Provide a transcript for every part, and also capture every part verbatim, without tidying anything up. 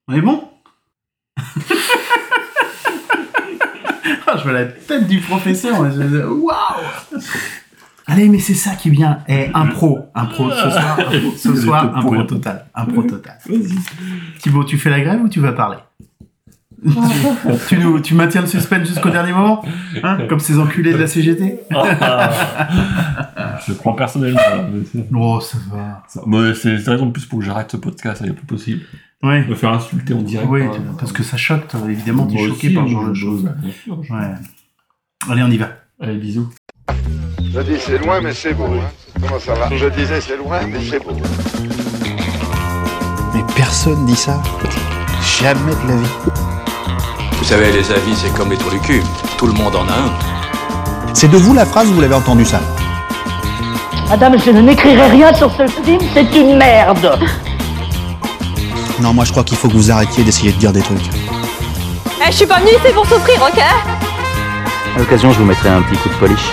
On est bon? Ah, je vois la tête du professeur. Waouh! Allez, mais c'est ça qui est bien. Eh, impro, impro ce soir, impro, ce soir, impro total, impro total. Thibaut, tu fais la grève ou tu vas parler? tu, nous, tu maintiens le suspense jusqu'au dernier moment, hein, comme ces enculés de la C G T. Je le prends personnellement. Oh, ça va. Ça, bah, c'est une raison de plus pour que j'arrête ce podcast, il n'y a plus possible. Ouais. Me faire insulter en direct. Oui, par... parce que ça choque, toi, évidemment, t'es Moi choqué aussi, par ce genre de je- choses. Bien sûr, je- Ouais. Allez, on y va. Allez, bisous. Je dis c'est loin mais c'est beau. Hein. Comment ça va? Je disais c'est loin mais c'est beau. Mais personne dit ça. Jamais de la vie. Vous savez, les avis, c'est comme les trous du cul. Tout le monde en a un. C'est de vous la phrase ou vous l'avez entendu ça? Madame, je n'écrirai rien sur ce film, c'est une merde. Non, moi je crois qu'il faut que vous arrêtiez d'essayer de dire des trucs. Eh, je suis pas venue ici pour souffrir, ok? À l'occasion, je vous mettrai un petit coup de polish.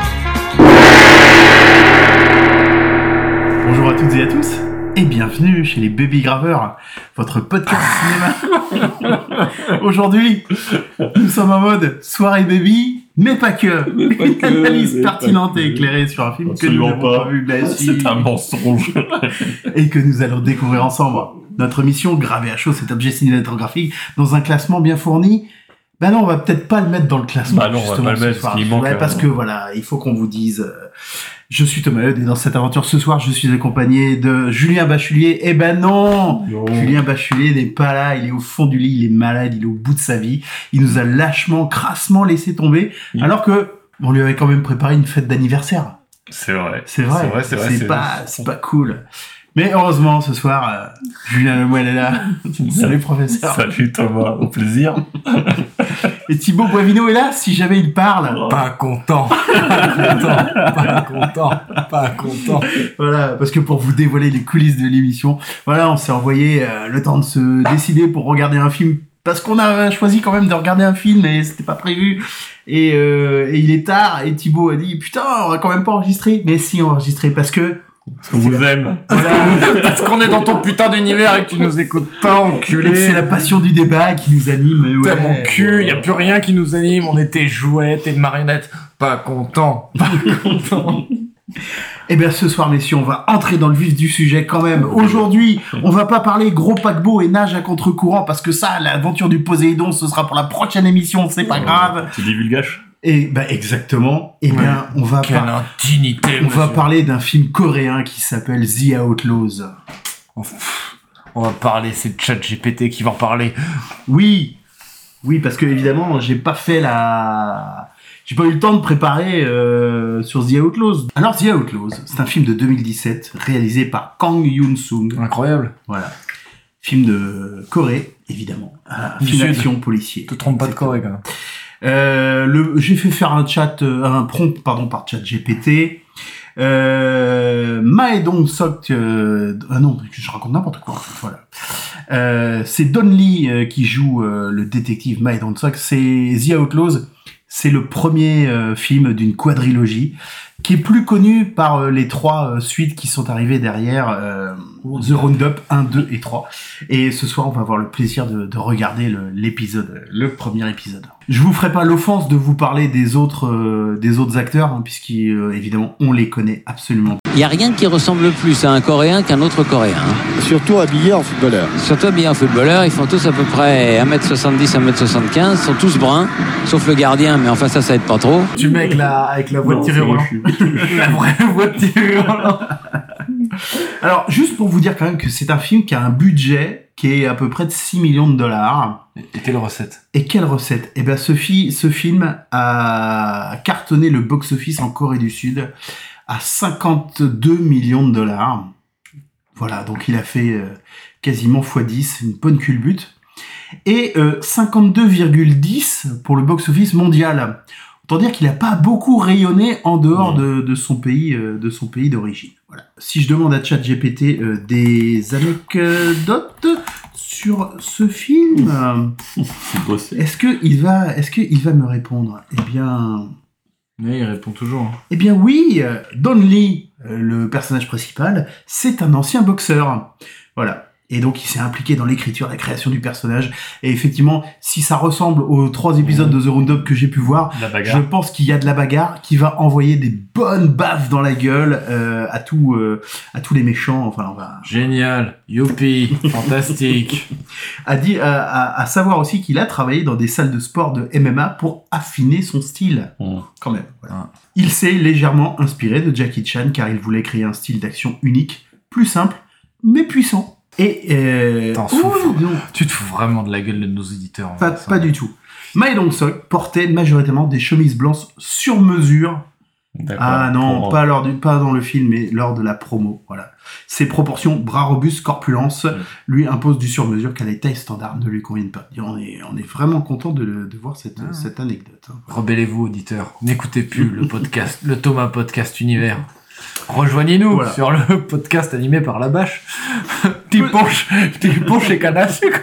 Bonjour à toutes et à tous, et bienvenue chez les Baby Graveurs, votre podcast cinéma. Aujourd'hui, nous sommes en mode soirée baby, mais pas que. Mais pas que, Une analyse mais pertinente pas et que. éclairée sur un film Absolument que nous n'avons pas. pas vu, bah, si, C'est un mensonge. et que nous allons découvrir ensemble. Notre mission, gravée à chaud cet objet cinématographique dans un classement bien fourni. Ben non, on va peut-être pas le mettre dans le classement. Bah non, on va justement, pas le ce mettre, soir. parce qu'il manque, Ouais, parce euh, que voilà, il faut qu'on vous dise. euh, je suis Thomas Eudes et dans cette aventure ce soir, je suis accompagné de Julien Bachelier. Eh ben non, Non. Julien Bachelier n'est pas là, il est au fond du lit, il est malade, il est au bout de sa vie. Il nous a lâchement, crassement laissé tomber, Oui. alors que on lui avait quand même préparé une fête d'anniversaire. C'est vrai. C'est vrai, C'est vrai, c'est vrai. c'est pas, c'est pas cool. Mais heureusement, ce soir, euh, Julien Lemoine est là. Salut professeur. Salut Thomas, au plaisir. Et Thibaut Boivino est là, si jamais il parle. Pas content, pas content, pas content, pas content. Voilà, parce que pour vous dévoiler les coulisses de l'émission, voilà, on s'est envoyé euh, le temps de se décider pour regarder un film. Parce qu'on a choisi quand même de regarder un film et c'était pas prévu. Et, euh, et il est tard et Thibaut a dit putain, on va quand même pas enregistrer. Mais si, on va enregistrer parce que... Parce qu'on vous aime. Parce qu'on est dans ton putain d'univers et que tu nous écoutes pas, enculé. C'est la passion du débat qui nous anime. T'as Ouais. mon cul, y a plus rien qui nous anime, on était jouets, t'es marionnettes. Pas content, pas content. Eh bien, ce soir, messieurs, on va entrer dans le vif du sujet quand même. Aujourd'hui, on va pas parler gros paquebot et nage à contre-courant parce que ça, l'aventure du Poséidon, ce sera pour la prochaine émission, c'est pas grave. Tu divulgages. Et bah exactement. Eh bien, on va Quelle par- intimité, on va monsieur. parler d'un film coréen qui s'appelle The Outlaws. On va parler, c'est ChatGPT qui va en parler. Oui, oui, parce que évidemment, j'ai pas fait la, j'ai pas eu le temps de préparer euh, sur The Outlaws. Alors The Outlaws, c'est un film de deux mille dix-sept réalisé par Kang Yoon-sung. Incroyable. Voilà, film de Corée, évidemment. Un Du film Sud. d'action policier. Te trompe pas de Corée, quand même. Euh, le, j'ai fait faire un chat, euh, un prompt, pardon, par ChatGPT. Euh, Mae Dong-sok, euh, ah non, je raconte n'importe quoi. Voilà. Euh, c'est Don Lee euh, qui joue euh, le détective Mae Dong-sok. C'est The Outlaws. C'est le premier euh, film d'une quadrilogie qui est plus connu par euh, les trois euh, suites qui sont arrivées derrière euh, The Roundup un, deux et trois. Et ce soir, on va avoir le plaisir de, de regarder le, l'épisode, le premier épisode. Je vous ferai pas l'offense de vous parler des autres, euh, des autres acteurs, hein, puisqu'évidemment, on les connaît absolument. Il n'y a rien qui ressemble plus à un Coréen qu'un autre Coréen. hein. Surtout habillé en footballeur. Surtout bien footballeurs, ils font tous à peu près un mètre soixante-dix, un mètre soixante-quinze, sont tous bruns, sauf le gardien, mais enfin ça, ça aide pas trop. Tu mets avec la, avec la voix Non, de Thierry c'est Roland. moche. La vraie voix de Thierry Roland. Alors, juste pour vous dire quand même que c'est un film qui a un budget qui est à peu près de six millions de dollars. Et quelle recette? Et quelle recette? Eh ben, ce, fi- ce film a cartonné le box-office en Corée du Sud à cinquante-deux millions de dollars. Voilà, donc il a fait euh, quasiment fois dix, une bonne culbute. Et euh, cinquante-deux virgule dix pour le box-office mondial. Autant dire qu'il n'a pas beaucoup rayonné en dehors de, de son pays, euh, de son pays d'origine. Voilà. Si je demande à ChatGPT euh, des anecdotes sur ce film, euh, C'est bossé. est-ce que il va, est-ce que il va me répondre? Eh bien, Oui, il répond toujours. hein. eh bien oui, euh, Don Lee, euh, le personnage principal, c'est un ancien boxeur. Voilà. Et donc, il s'est impliqué dans l'écriture, la création du personnage. Et effectivement, si ça ressemble aux trois épisodes mmh. de The Roundup que j'ai pu voir, je pense qu'il y a de la bagarre qui va envoyer des bonnes baffes dans la gueule euh, à tout, euh, à tous les méchants. Enfin, on va... Génial, youpi, fantastique. À, dire, à, à, à savoir aussi qu'il a travaillé dans des salles de sport de M M A pour affiner son style. Mmh. Quand même. Voilà. Mmh. Il s'est légèrement inspiré de Jackie Chan car il voulait créer un style d'action unique, plus simple, mais puissant. Et euh... Ouh, tu te fous vraiment de la gueule de nos éditeurs. Pas, pas du tout. Ma Dong-seok portait majoritairement des chemises blanches sur mesure. D'accord. Ah non, pour... pas lors du, pas dans le film, mais lors de la promo. Voilà. Ses proportions, bras robustes, corpulence, ouais. lui imposent du sur mesure car les tailles standards ne lui conviennent pas. Et on est, on est vraiment content de, de voir cette, ah. cette anecdote. Hein. Voilà. Rebellez-vous, auditeurs. N'écoutez plus le podcast, le Thomas Podcast Univers. Rejoignez-nous voilà. sur le podcast animé par la bâche. Tiponche, Tiponche et canne à sucre.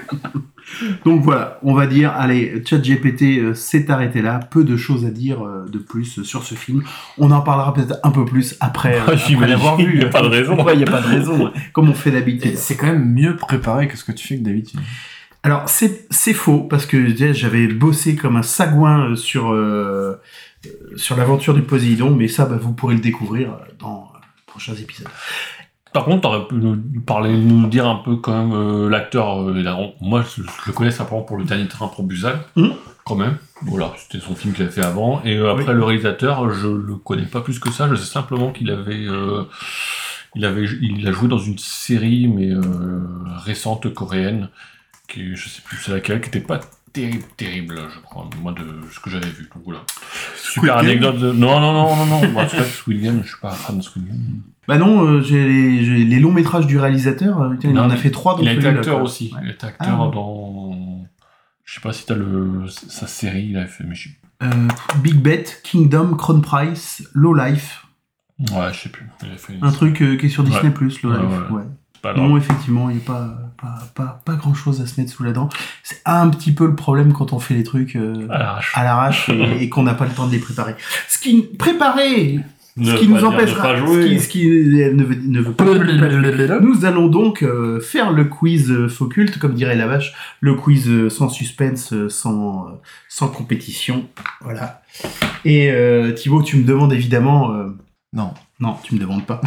Donc voilà, on va dire, allez, ChatGPT euh, s'est arrêté là. Peu de choses à dire euh, de plus sur ce film. On en parlera peut-être un peu plus après, euh, après l'avoir vu. Il n'y a pas de raison. Ouais, il n'y a pas de raison, comme on fait d'habitude. C'est quand même mieux préparé que ce que tu fais que d'habitude. Alors, c'est, c'est faux, parce que j'avais bossé comme un sagouin sur... Euh, sur l'aventure du Poséidon, mais ça, bah, vous pourrez le découvrir dans euh, prochains épisodes. Par contre, t'aurais pu nous parler, nous dire un peu quand même euh, l'acteur. Euh, moi, je, je le connais simplement pour Le Dernier Train pour Busan, mmh. quand même. Voilà, c'était son film qu'il a fait avant. Et euh, après, oui. le réalisateur, je le connais pas plus que ça. Je sais simplement qu'il avait, euh, il avait, il a joué dans une série, mais euh, récente coréenne, qui, je sais plus c'est laquelle, qui était pas terrible, terrible, je crois, moi, de ce que j'avais vu. Donc voilà. Super Squid anecdote de... Non, non, non, non, non. Moi, en tout cas, Squid Game, je suis pas fan de Squid Game. Bah non, euh, j'ai, les, j'ai les longs métrages du réalisateur, euh, il en a fait trois. Il a été acteur aussi. Ouais. Il a été acteur ah. dans... Je sais pas si t'as le... sa série, il a fait... Mais je... euh, Big Bet, Kingdom, Crown Prince, Low Life. Ouais, je sais plus. Il a fait un truc euh, qui est sur Disney+, ouais. Low ouais, Life, ouais. ouais. Non, effectivement, il n'y a pas, pas, pas, pas grand chose à se mettre sous la dent. C'est un petit peu le problème quand on fait les trucs euh, à l'arrache, à l'arrache et, et qu'on n'a pas le temps de les préparer. Ce qui, préparer, ce qui nous empêchera, ce qui, ce qui ne veut, ne veut pas nous allons donc euh, faire le quiz euh, Focult, comme dirait la vache, le quiz euh, sans suspense, euh, sans, euh, sans compétition. Voilà. Et euh, Thibaut, tu me demandes évidemment... Euh... Non. Non, tu me demandes pas.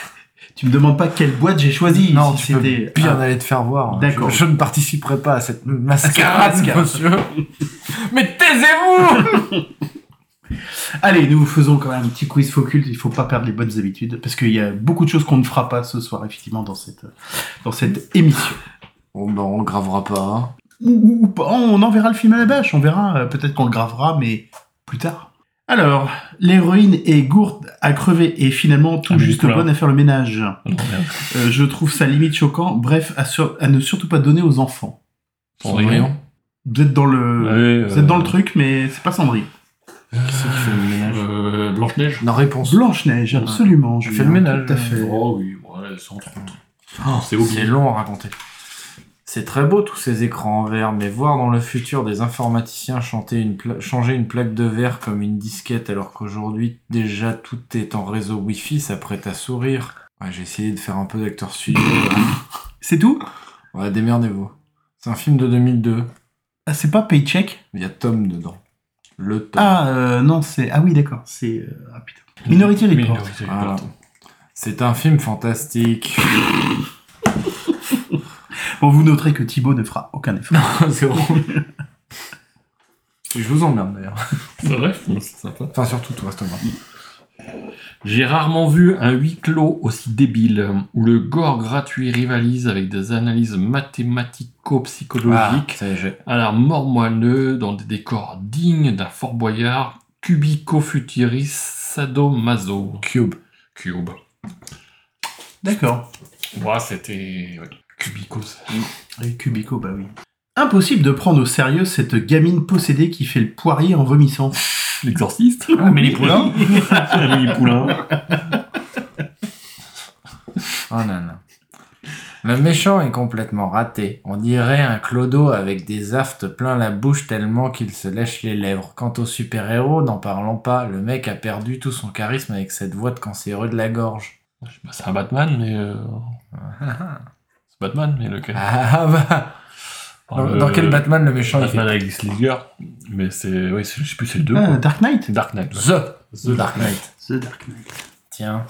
Tu me demandes pas quelle boîte j'ai choisi. Non, si tu c'était... peux bien ah. aller te faire voir. D'accord. Je, je ne participerai pas à cette mascarade, monsieur. Mais taisez-vous. Allez, nous faisons quand même un petit quiz Focult. Il faut pas perdre les bonnes habitudes parce qu'il y a beaucoup de choses qu'on ne fera pas ce soir, effectivement, dans cette, dans cette émission. Bon, ben, on le gravera pas. Ou, ou pas. On enverra le film à la bâche. On verra. Peut-être qu'on le gravera, mais plus tard. Alors, l'héroïne est gourde à crever et finalement tout ah, juste bonne à faire le ménage. Oh, euh, je trouve ça limite choquant. Bref, à, sur... à ne surtout pas donner aux enfants. Cendrillon. Vous êtes dans le, ouais, vous êtes euh... dans le truc, mais c'est pas Cendrillon. Euh... Qui c'est qui fait le ménage euh, Blanche-Neige. La réponse. Blanche-Neige, absolument. Je fais le ménage. Tout à fait. Oh oui, ouais, sans trop. Oh, c'est, c'est long à raconter. C'est très beau tous ces écrans en verre, mais voir dans le futur des informaticiens chanter une pla- changer une plaque de verre comme une disquette alors qu'aujourd'hui déjà tout est en réseau Wi-Fi, ça prête à sourire. Ouais, j'ai essayé de faire un peu d'acteur studio. C'est tout ? Ouais, démerdez-vous. C'est un film de deux mille deux. Ah, c'est pas Paycheck ? Il y a Tom dedans. Le Tom. Ah, euh, non, c'est... Ah oui, d'accord, c'est... Euh... Ah putain. Minority Report. Minority Report. Voilà. C'est un film fantastique. Bon, vous noterez que Thibaut ne fera aucun effort. Non, c'est drôle. Je vous emmerde d'ailleurs. C'est vrai, c'est sympa. Enfin, surtout toi, Thomas. J'ai rarement vu un huis clos aussi débile, où le gore gratuit rivalise avec des analyses mathématico-psychologiques ah, à la mort moelleux dans des décors dignes d'un Fort Boyard cubico-futuriste sadomaso. Cube. Cube. D'accord. Ouais, c'était... Ouais. Cubico. Oui, Cubico, bah oui. Impossible de prendre au sérieux cette gamine possédée qui fait le poirier en vomissant. L'exorciste. Ah, mais les poulains. Les poulains. Oh non, non. Le méchant est complètement raté. On dirait un clodo avec des aftes plein la bouche tellement qu'il se lèche les lèvres. Quant au super-héros, n'en parlons pas. Le mec a perdu tout son charisme avec cette voix de cancéreux de la gorge. Bah, c'est un Batman, mais... Euh... Batman, mais lequel? Ah bah. Dans, le... dans quel Batman le méchant Batman il fait... avec Heath Ledger, mais c'est, oui, c'est, je sais plus, c'est le deux. Ah, quoi. Dark Knight. Dark Knight. The. The Dark Knight. The Dark Knight. Tiens.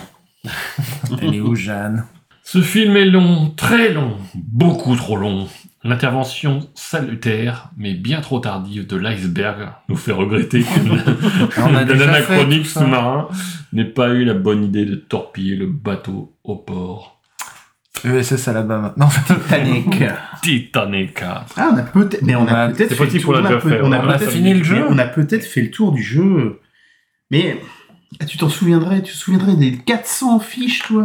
Elle est où, Jeanne? Ce film est long, très long, beaucoup trop long. L'intervention salutaire, mais bien trop tardive de l'iceberg nous fait regretter que On a déjà l'anachronique fait tout ça. sous-marin n'ait pas eu la bonne idée de torpiller le bateau au port. E S S Alabama maintenant. Titanic. Titanic. Ah, on a peut-être, mais on a Ouais, peut-être c'est fait possible le tour. qu'on l'a On a, déjà peut- fait, on a ouais. On a peut-être fini le jeu. mais On a peut-être fait le tour du jeu. Mais ah, tu t'en souviendrais, tu te souviendrais des quatre cents fiches, toi.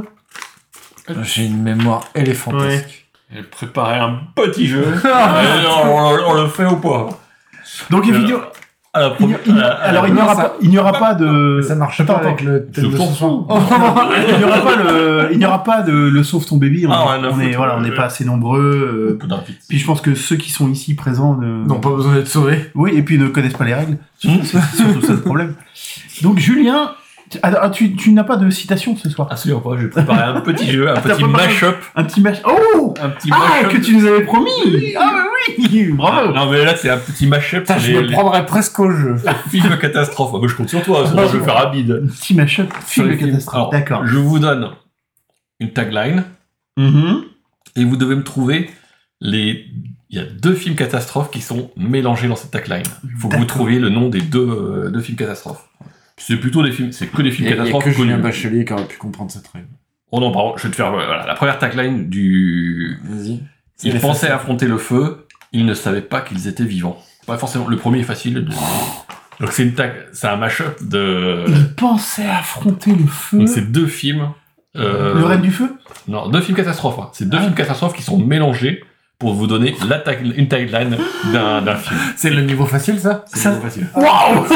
J'ai une mémoire éléphantesque. Elle préparait un petit jeu. Et on, on- on le fait ou pas? Donc, évidemment, À la il- première- il- à la- à la- alors il n'y aura ça- pas, il n'y aura pas de. Ça marche Attends, pas attends. avec le thème Je de t'en ce soir. fous. il n'y aura pas le, il n'y aura pas de le sauve ton baby. On, Ah, est- rien à on est, foutre, voilà, on ouais. n'est pas assez nombreux. euh, Dans la petite- Puis je pense que ceux qui sont ici présents ne. N'ont pas besoin d'être sauvés. Oui, et puis ne connaissent pas les règles. Hmm. C'est surtout ça le problème. Donc Julien, tu, ah, tu, tu n'as pas de citation ce soir. Absolument pas, j'ai préparé un petit jeu, un T'as petit préparé- mash-up. Un petit match. Oh, Un petit ah, mash-up. que tu nous avais promis. Ah bah oui, Ah, bravo. non mais là c'est un petit mash-up Putain, sur je les, me les prendrais presque au jeu. films catastrophes. Ah, bah, je compte sur toi, sinon Ah, je vais faire rapide. Un petit match-up. Sur Film de les films. catastrophe. Alors, D'accord. Je vous donne une tagline Mhm. et vous devez me trouver les. Il y a deux films catastrophes qui sont mélangés dans cette tagline. Il faut que vous D'accord. trouviez le nom des deux, euh, deux films catastrophes. C'est plutôt des films, c'est que des Il films y a, il y a catastrophes que Julien connus. Bachelier qui aurait pu comprendre cette règle. Oh non, pardon, je vais te faire voilà, la première tagline du. Vas-y. Ils C'est pensaient facile. affronter le feu, ils ne savaient pas qu'ils étaient vivants. Pas forcément. Le premier est facile. le- Donc c'est une tag, c'est un mash-up de. Il pensait affronter le feu. Donc c'est deux films. euh, Le Reine du Feu. Non, deux films catastrophes. hein. C'est deux Ah. films catastrophes qui sont mélangés pour vous donner la tag- une tagline d'un, d'un film. C'est le niveau facile, ça? C'est Ça- vraiment facile. Waouh.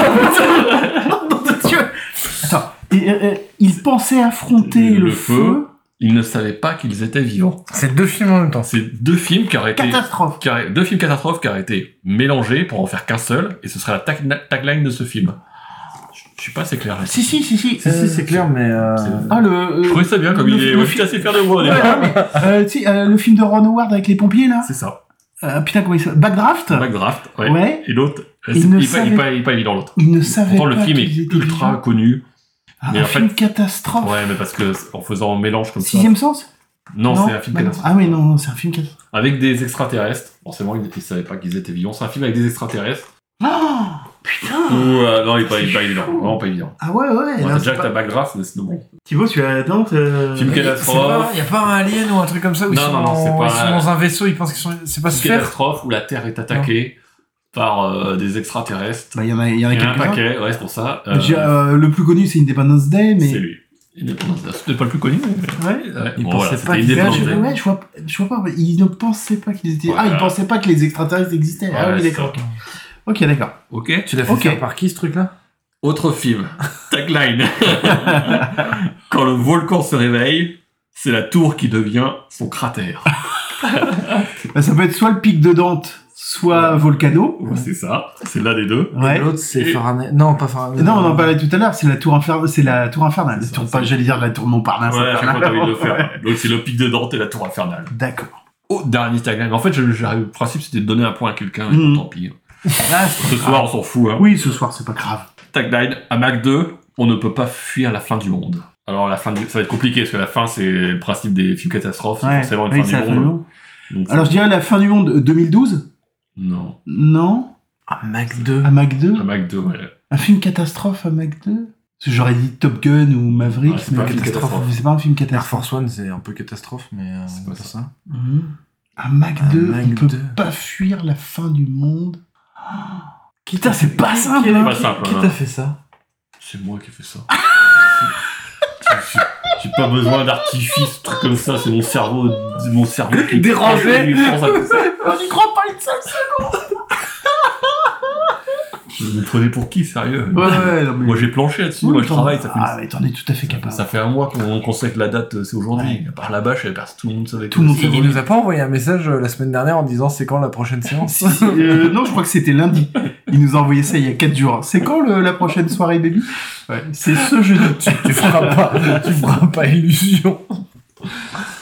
Nom de Dieu. Attends. Et, euh, euh, il pensait affronter Le le, feu. feu. Ils ne savaient pas qu'ils étaient vivants. C'est deux films en même temps. C'est deux films qui auraient été. Catastrophe. qui auraient- deux films catastrophes qui auraient été mélangés pour en faire qu'un seul, et ce serait la tag- tagline de ce film. Je je suis pas assez clair là. Si si si si. Si, euh, si, c'est clair, mais... Euh... c'est- Ah le. euh, Je trouvais ça bien, comme le- il est le ouais, fi- je suis assez fier de moi au Ouais, départ. non, mais, euh, tu sais, euh, le film de Ron Howard avec les pompiers là. C'est ça. Euh, putain comment il s'appelle Backdraft. Backdraft, ouais. Ouais. Et l'autre, Il c'est ne il est pas, savait- il est pas, il est pas évident l'autre. Il ne savait Pourtant, pas le film qu'ils est étaient ultra vivants. connu. Ah, mais un en film fait- catastrophe. Ouais, mais parce que en faisant un mélange comme Sixième ça. sens. Non, c'est un film bah non. catastrophe. Ah oui non, non c'est un film catastrophe. Avec des extraterrestres. Forcément, ils ne savaient pas qu'ils étaient vivants. C'est un film avec des extraterrestres. Oh putain. Ouh, euh, non, il est pas, il est pas évident. Vraiment pas évident. Ah ouais ouais. Bon, là, t'as c'est déjà que pas- ta Backdraft, mais c'est bon. Thibaut tu as attends. euh, Film Il catastrophe. n'y a pas un alien ou un truc comme ça où ils, Non, sont, non, non, c'est dans- pas- ils sont dans un vaisseau, ils pensent qu'ils sont... C'est pas Une Sphère? catastrophe où la Terre est attaquée par euh, des extraterrestres. Bah il y en a il y en a Il y en a un quelques-uns. paquet, ouais, c'est pour ça. Euh, J'ai, euh, le plus connu c'est Independence Day mais. C'est lui. Independence Day. C'était pas le plus connu, mais... Ouais. Ouais, Il bon, pensait voilà, pas c'était qu'il- Ouais, Independence je, Day. ouais, je vois, je vois pas. Ils ne pensaient pas qu'ils étaient. Voilà. Ah, ils pensaient pas que les extraterrestres existaient. ah Ouais, oui, c'est d'accord. Ok, d'accord. Ok. Tu l'as fait Ok. faire par qui, ce truc-là? Autre film. Tagline. Quand le volcan se réveille, c'est la tour qui devient son cratère. Bah, ça peut être soit le pic de Dante, soit Volcano. Ouais, c'est ça. C'est l'un des deux. Ouais. L'autre, c'est Et- Fahrenheit. Non, pas Fahrenheit. Non, on en parlait tout à l'heure. C'est la tour infernale. C'est la tour infernale. La C'est tour, ça, pas, c'est- j'allais dire la tour Montparnasse. Ouais, à chaque fois, infernale. t'as envie de le faire. Ouais. Donc, c'est le pic de Dante et la tour infernale. D'accord. Oh, dernier tagline. En fait, je- je- le principe, c'était de donner un point à quelqu'un, mais Mhm. tant pis. Ah, Ce soir, on s'en fout. Hein. oui, ce soir, c'est pas grave. Tagline, à Mac deux, on ne peut pas fuir la fin du monde. Alors, la fin du... ça va être compliqué, parce que la fin, c'est le principe des films catastrophes, c'est Ouais. forcément une Oui, fin c'est la du fin du monde. monde. Donc, Alors, je dirais la fin du monde deux mille douze. non. Non. Ah, Mac deux. À Mac deux. À Mac deux, ouais. Un film catastrophe à Mac deux. Parce que j'aurais dit Top Gun ou Maverick, Ouais, c'est mais pas un film catastrophe. catastrophe. C'est pas un film Air catastrophe. Force One, c'est un peu catastrophe, mais euh, C'est c'est pas pas ça. ça. Mhm. À Mac À deux, Mac on peut deux. pas fuir la fin du monde. Putain, c'est pas Qui- simple. qui- hein. Pas simple, Qui hein. t'a fait ça? C'est moi qui ai fait ça. J'ai- J'ai pas besoin d'artifice, truc comme ça, c'est mon cerveau, c'est mon cerveau qui Dérangé. qui pense à tout ça. On n'y croit pas une seule seconde. Vous me prenez pour qui, sérieux? Ouais, ouais, non, mais... Moi j'ai planché là-dessus, Oui, moi je t'en- travaille, ça fait, Ah, mais t'en es tout à fait capable. ça fait un mois qu'on qu'on sait que la date euh, c'est aujourd'hui. Ouais. À part là-bas, je savais pas si tout le monde savait. Tout le monde que savait. c'était Il nous a pas envoyé un message euh, la semaine dernière en disant c'est quand la prochaine séance? Euh, non, je crois que c'était lundi. Il nous a envoyé ça il y a quatre jours. C'est quand le- la prochaine soirée, baby? Ouais, c'est ce jeudi. Tu feras pas, tu feras pas illusion.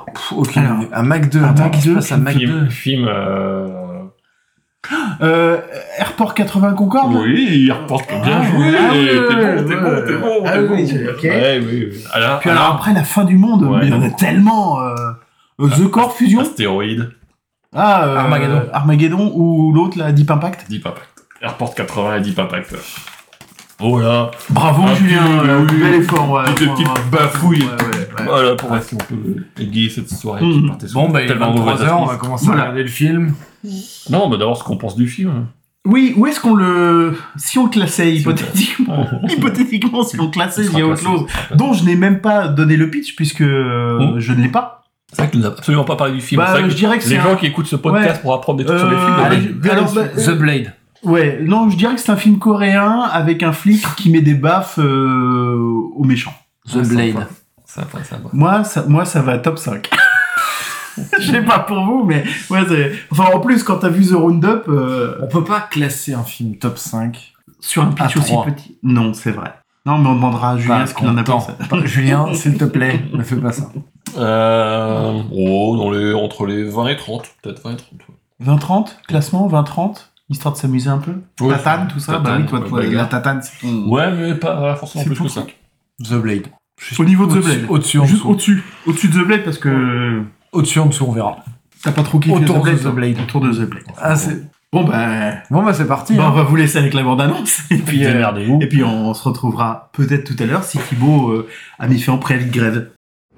Pff, aucune Alors, idée. Un Mac deux. un Attends, Mac qu'est-ce qui se deux, passe, un Mac deux. Film, film euh... Euh, Airport quatre-vingts Concorde. Oui, il reporte bien Ah, joué. ah, t'es ouais, bon, ouais, t'es ouais, bon, t'es ouais. bon. Ah t'es oui, bon. c'est- ok. Ouais, oui, oui. Alors, Puis alors après la fin du monde, Ouais. mais il y en a tellement. Euh, euh, The Core Fusion. Astéroïde, Ah, euh, Armageddon. Armageddon ou l'autre là, Deep Impact. Deep Impact. Airport quatre-vingts et Deep Impact. Oh là. Bravo Un Julien, petit- euh, oui, bel effort. Ouais, Petite ouais, petite ouais. bafouille. Ouais, ouais, ouais. Voilà, pour voir si on peut égayer cette soirée Mhm. qui partait sur Bon, bah, il est tellement de vingt-trois heures, on va actrices. commencer Voilà. à regarder le film. Non, bah d'abord ce qu'on pense du film. Oui, où est-ce qu'on le... Si on le classait hypothétiquement, hypothétiquement, si on le classait, il y a autre chose, dont je n'ai même pas donné le pitch, puisque euh, Mmh. je ne l'ai pas. C'est vrai que tu nous as absolument pas parlé du film. Bah, C'est vrai je dirais que les c'est gens un- qui écoutent ce podcast Ouais. pour apprendre des trucs sur les Euh, films. allez, allez, alors, bah, The Blade. Ouais, non, je dirais que c'est un film coréen avec un flic qui met des baffes euh, aux méchants. The Blade. Sympa, sympa. Moi, ça, moi, ça va top cinq. Je sais pas pour vous, mais ouais, c'est... Enfin, en plus, quand t'as vu The Roundup, euh, On peut pas classer un film top cinq. sur un pitch À aussi trois. petit. Non, c'est vrai. Non, mais on demandera à Julien Pas ce qu'il en a content. pensé. Pas- Julien, s'il te plaît, ne fais pas ça. Euh, oh, dans les, entre les vingt et trente, peut-être vingt et trente. ouais. vingt trente, classement, vingt trente, histoire de s'amuser un peu. Ouais, Tatane, tout ça. tatane, bah oui, toi, ouais, toi, bagarre. la tatane, c'est ton... Ouais, mais pas forcément C'est plus ton que ça. truc. The Blade. Au niveau de The Au-dessus- Blade. Au-dessus, en Juste dessous. au-dessus. Au-dessus de The Blade, parce que Au-dessus, en dessous, on verra. t'as pas trop kiffé Autour The Blade. de The toi. Blade. Autour de The Blade. Ah, c'est... Bon, bah... Bon, bah, c'est parti. bah, hein. on va vous laisser avec la bande-annonce. Et puis, euh, Démerdez-vous. et puis on se retrouvera peut-être tout à l'heure si Thibaut euh, a mis fait en préavis de grève.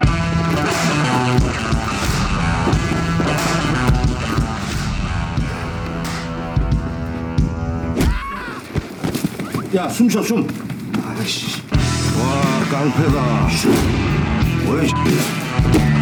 야, 숨 쉬어, 숨. 아이씨. 와, 깡패다. 뭐야, 이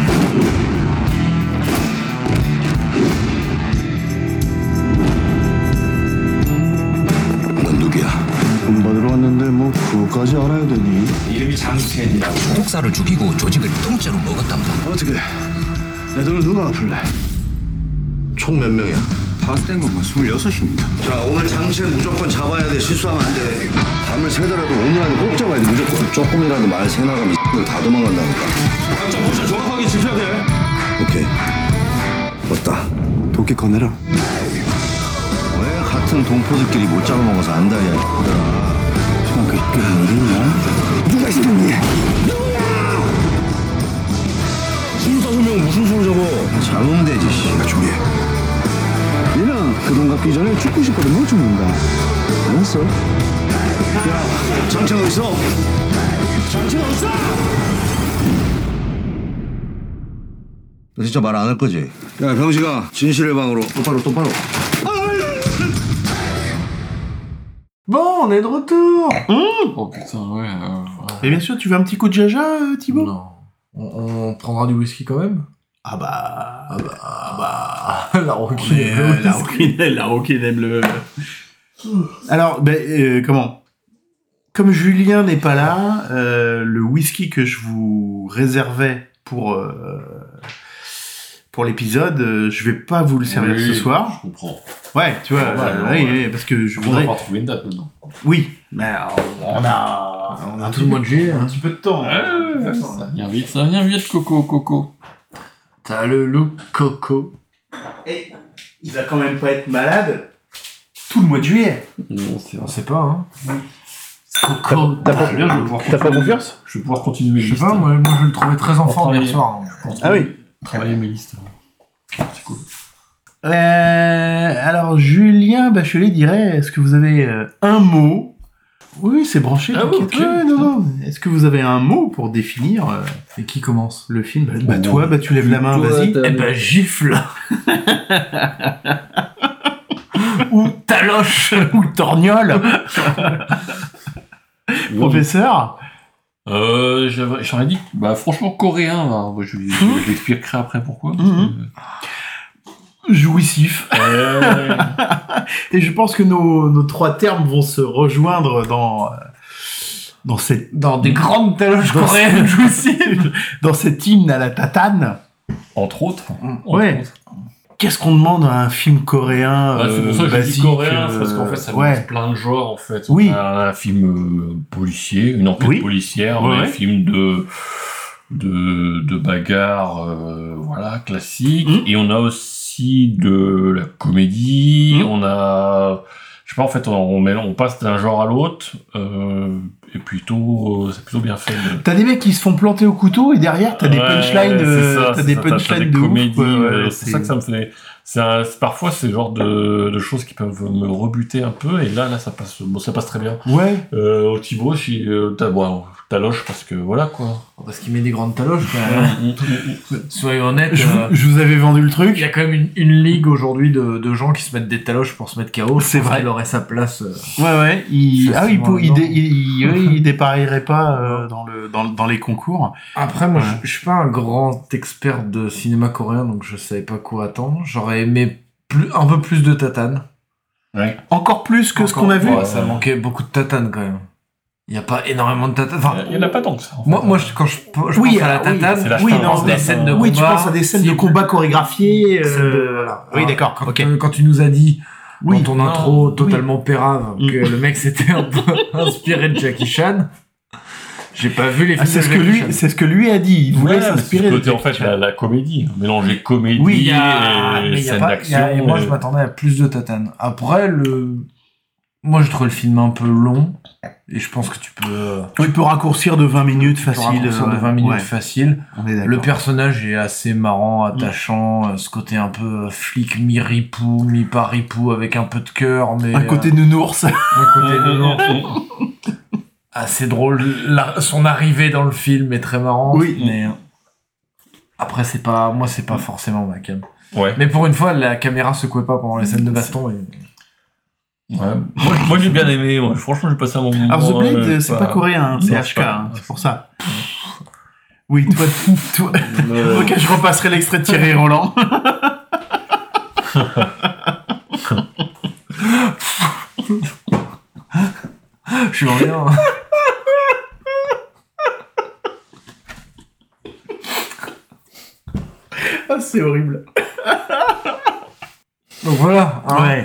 넌 누구야? 돈 받으러 왔는데 뭐 그거까지 알아야 되니? 이름이 장수현이라고. 독사를 죽이고 조직을 통째로 먹었답니다. 어떻게? 내 돈을 누가 갚을래? 총 몇 명이야? 파스된 것만 스물여섯입니다. 자, 오늘 장치에 무조건 잡아야 돼. 실수하면 안 돼. 밤을 새더라도 오늘 안에 꼭 잡아야 돼. 무조건. 조금이라도 말 새나가면 이들 다 도망간다니까. 각자 포션 정확하게 지켜야 돼. 오케이. 왔다. 도끼 꺼내라. 왜 같은 동포들끼리 못 잡아먹어서 안달이야, 이거들아. 중학교 입교는 어딨냐? 누가 있었니? 스물다섯 명 무슨 소리 잡아? 잡으면 되지, 씨. 준비해. 얘는 그 돈 갚기 전에 죽고 싶거든 못 죽는다. 알았어? 야, 장첸 어디 있어? 장첸 어디 있어? 너 진짜 말 안 할 거지? 야, 병식아, 진실의 방으로 똑바로 똑바로. Bon, on est de retour. Mmh. Oh putain, ouais. Euh, Et bien sûr, tu veux un petit coup de jaja, euh, Thibaut? Non. On, on prendra du whisky quand même. Ah bah... Ah bah... Ah bah... la Rocky. Mais, euh, la Rocky, la Rocky aime le... Alors, ben, euh, comment? Comme Julien n'est pas là, euh, le whisky que je vous réservais pour euh, pour l'épisode, euh, je vais pas vous le servir oui, ce soir. Je comprends. Ouais, tu vois, Ouais, euh, ouais, oui, ouais. oui, parce que je On voudrais... va pas trouver une date maintenant. Oui, mais alors, on a... On a tout le mois de juillet. Un petit peu de temps. hein. Ouais, ça vient vite, ça vient vite, Coco, Coco. T'as le look Coco. Et il va quand même pas être malade tout le mois de juillet. Non, c'est On vrai. sait pas, hein. Coco. T'as pas, bien, je vais pouvoir T'as pas continuer- confiance? Je vais pouvoir continuer mes Je sais listes. pas, moi, moi je le trouvais très en Pour forme hier travailler. soir. Pour Ah oui. Travailler mes listes. C'est cool. Euh, alors, Julien Bachelet dirait, est-ce que vous avez euh, un mot? Oui, c'est branché. Ah t'inquiète. oui, ok. Ouais, non, non. Est-ce que vous avez un mot pour définir euh, Et qui commence? le film? Bah, bah, Oh, toi, bah, tu lèves la main, toi, vas-y. t'as- Eh ben, gifle. Ou taloche, ou torgnole. Professeur. Euh, j'avais- j'aurais dit, bah, franchement, coréen, hein. je, je, je l'expliquerai après pourquoi. parce Mhm. Jouissif. que- Ouais, ouais. Et je pense que nos, nos trois termes vont se rejoindre dans, euh, dans cette, Dans des grandes taloches dans coréennes. cette- dans cet hymne à la tatane. Entre autres. Entre Ouais. autres. Qu'est-ce qu'on demande à un film coréen Ouais, c'est pour ça que euh, j'ai dit basique, coréen, euh, parce qu'en fait, ça ouais. mélange plein de genres, en fait. Oui. On a un film euh, policier, une enquête Oui. policière, Ouais, on a un ouais. film de de, de bagarre, euh, voilà, classique. Mmh. Et on a aussi de la comédie. Mmh. On a, je sais pas, en fait, on, on, met, on passe d'un genre à l'autre. Euh, et plutôt, c'est plutôt bien fait. Mais... T'as des mecs qui se font planter au couteau et derrière t'as des Ouais, punchlines, c'est euh, ça, t'as c'est des ça, punchlines des de comédies, ouf. Ouais, ouais, ouais, c'est ça que ça me fait. C'est un, c'est, parfois, c'est le genre de, de choses qui peuvent me rebuter un peu. Et là, là, ça passe, bon, ça passe très bien. Ouais. Euh, au Thibaut, si, euh, t'as, bon, taloche parce que voilà quoi. Parce qu'il met des grandes taloches quand même. Soyons honnêtes. Je, euh, je vous avais vendu le truc. Il y a quand même une, une ligue aujourd'hui de, de gens qui se mettent des taloches pour se mettre K O. C'est vrai. Il aurait sa place. Euh, Ouais, ouais. Il... Ah oui, il, peut- il, dé- dedans. il, il, oui, il dépareillerait pas euh, dans, le, dans, dans les concours. Après, moi, Ouais. je, je suis pas un grand expert de cinéma coréen, donc je savais pas quoi attendre. J'aurais aimé plus, un peu plus de tatane. Ouais. Encore plus que ce Encore- qu'on a vu. ouais, ça manquait beaucoup de tatane quand même. Il y a pas énormément de tatane. Enfin, Il y en a pas tant que ça. En fait. moi, moi, je- quand je, je Oui, pense à la ah, oui, tatane, c'est la oui, fin, non, c'est des la scènes fin. de Oui, tu combat, penses à des scènes si- de combat chorégraphiées. Scènes de- Euh... voilà. Oui, Alors, d'accord. Quand, Ok. euh, quand tu nous as dit Oui. dans ton Non, intro oui. totalement pérave Mm. que le mec s'était un peu inspiré de Jackie Chan, j'ai pas vu les Ah, films c'est de ce que Jackie lui, Chan. c'est ce que lui a dit. Il voulait Ouais, mais c'est s'inspirer. ce de côté, en Jackie fait, Chan. la, la comédie. Mélanger comédie Oui, Il y a- et mais il y a scène pas- il y d'action. a- et moi, et- je m'attendais à plus de tatane. Après, le... moi, je trouve le film un peu long. Et je pense que tu peux... Tu peux raccourcir de vingt minutes tu peux facile. raccourcir de ouais. vingt minutes Ouais, facile. on est d'accord. Le personnage est assez marrant, attachant. euh, Ce côté un peu euh, flic, mi-ripou, mi-pas ripou, avec un peu de cœur. Mais, Un côté euh, nounours. un côté nounours. Assez drôle. La- son arrivée dans le film est très marrante. Oui. Mais... euh, Après, c'est pas... Moi, c'est pas forcément ma cam. Ouais. Mais pour une fois, la caméra secouait pas pendant les scènes de baston. Et... Ouais. Moi, moi, j'ai bien aimé. Moi. Franchement, j'ai passé un bon moment. Alors The Blade, euh, c'est pas coréen, hein, c'est Non, H K, c'est pas- hein, c'est pour ça. Oui, toi, toi... Ok, je repasserai l'extrait de Thierry Roland. Je suis en rien. Ah, c'est horrible. Donc voilà. Hein. Ouais.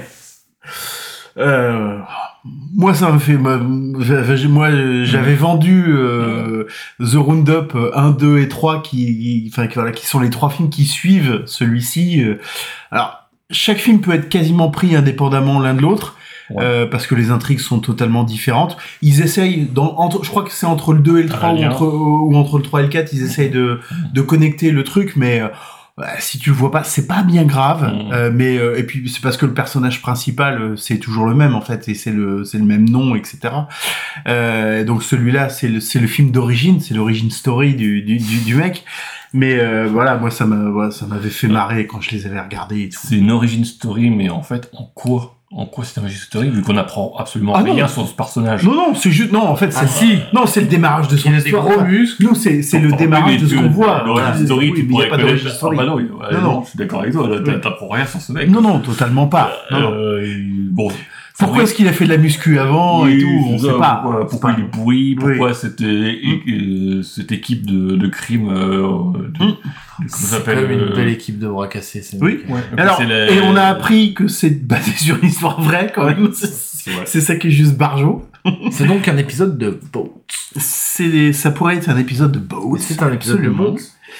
Euh, moi, ça me fait... Moi, j'avais, moi, j'avais vendu euh, The Roundup un, deux et trois, qui, enfin, qui, voilà, qui sont les trois films qui suivent celui-ci. Alors, chaque film peut être quasiment pris indépendamment l'un de l'autre. Ouais. Euh, parce que les intrigues sont totalement différentes. Ils essayent, dans, entre, je crois que c'est entre le deux et le trois, ou lien. entre, ou entre le trois et le quatre, ils essayent de, de connecter le truc, mais euh, ouais, si tu le vois pas, c'est pas bien grave. Mmh. Euh, mais euh, et puis c'est parce que le personnage principal, euh, c'est toujours le même en fait, et c'est le, c'est le même nom, et cetera. Euh, donc celui-là, c'est le, c'est le film d'origine, c'est l'origine story du, du, du, du mec. Mais euh, voilà, moi ça m'a, voilà, ça m'avait fait marrer quand je les avais regardés et tout. C'est une origin story, mais en fait, en quoi En quoi c'est une origin story, vu qu'on apprend absolument Ah rien non. sur ce personnage. Non, non, c'est juste, non, en fait, c'est, Ah si. non, c'est le démarrage de son Il a des histoire. gros muscles. Nous, c'est, c'est le Enfin, démarrage oui, de mais ce tu- qu'on voit. L'origin Voilà. story, Oui, tu mais il y pourrais a pas connaître. d'origin story. Ah bah non, oui, ouais, Non, non, non. je suis d'accord avec toi, là, Oui. t'a- t'apprends rien sur ce mec. Non, non, totalement pas. Non, non. Euh, il- bon. Pourquoi est-ce qu'il a fait de la muscu avant Oui, et tout? On c'est sait ça, pas. Pourquoi, C'est pourquoi pas- il est pourri? Pourquoi Oui. cette, euh, euh, cette équipe de, de crime, euh, de, Mm. de- comment ça C'est s'appelle? quand même une euh, belle équipe de bras cassés. ces Oui. mecs. Ouais, Alors, c'est la- et on a appris que c'est basé sur une histoire vraie quand même. C'est vrai. C'est ça qui est juste barjo. C'est donc un épisode de Boat. C'est, ça pourrait être un épisode de Boat. C'est un épisode de Absolument. Boat.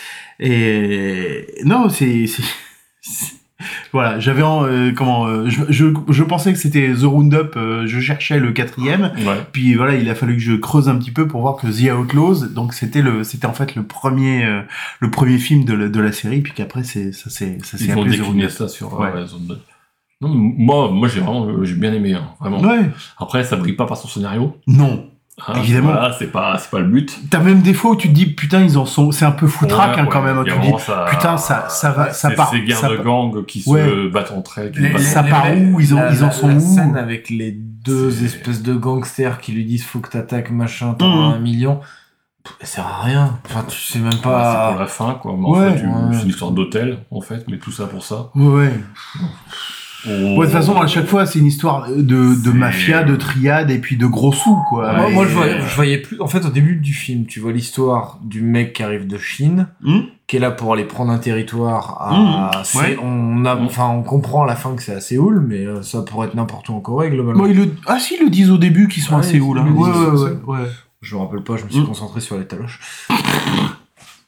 Et non, c'est, c'est... c'est- voilà, j'avais en, euh, comment, euh, je, je, je pensais que c'était The Roundup, euh, je cherchais le quatrième, Ouais. puis voilà, il a fallu que je creuse un petit peu pour voir que The Outlaws, donc c'était le, c'était en fait le premier, euh, le premier film de la, de la série, puis qu'après c'est, ça c'est, ça s'est Ils ont appelé The décliné Roundup. ça sur Ouais. euh, la zone de... Non, moi, moi j'ai vraiment, euh, j'ai bien aimé, hein, vraiment. Ouais. Après, ça brille pas par son scénario. Non. Hein, Évidemment. Voilà, c'est pas, c'est pas le but. T'as même des fois où tu te dis, putain, ils en sont, c'est un peu foutraque, Ouais, hein, quand ouais, même, il y a tu te dis, vraiment ça- putain, ça, ça va, ça c'est part, ces guerres ça de part- gangs qui se Ouais. battent entre elles. qui Les- battent- ça les- part les- où ils, ont, la- ils en la- sont la où scène avec les deux C'est- espèces de gangsters qui lui disent faut que t'attaques machin, t'auras Mm. un million. Pff, Ça sert à rien. Enfin, tu sais même Ouais, c'est pour pas. la fin, quoi. Mais Ouais, en fait, tu- ouais. c'est une histoire d'hôtel, en fait, mais tout ça pour ça. Ouais, ouais. On- Ouais, de toute façon, à chaque fois, c'est une histoire de, de C'est- mafia, de triade et puis de gros sous, quoi. Moi, Et- moi, je, voyais, je voyais plus. En fait, au début du film, tu vois l'histoire du mec qui arrive de Chine, Hmm qui est là pour aller prendre un territoire à. Mmh, c'est- ouais. On a, Mmh. enfin, on comprend à la fin que c'est à Séoul, mais euh, ça pourrait être n'importe où en Corée globalement. Bon, ils le... Ah si, ils le disent au début qu'ils sont Ouais, à Séoul. ils Hein. le Ouais, disent, ouais, c'est ouais, ouais. Je me rappelle pas, je me suis Mmh. concentré sur les taloches.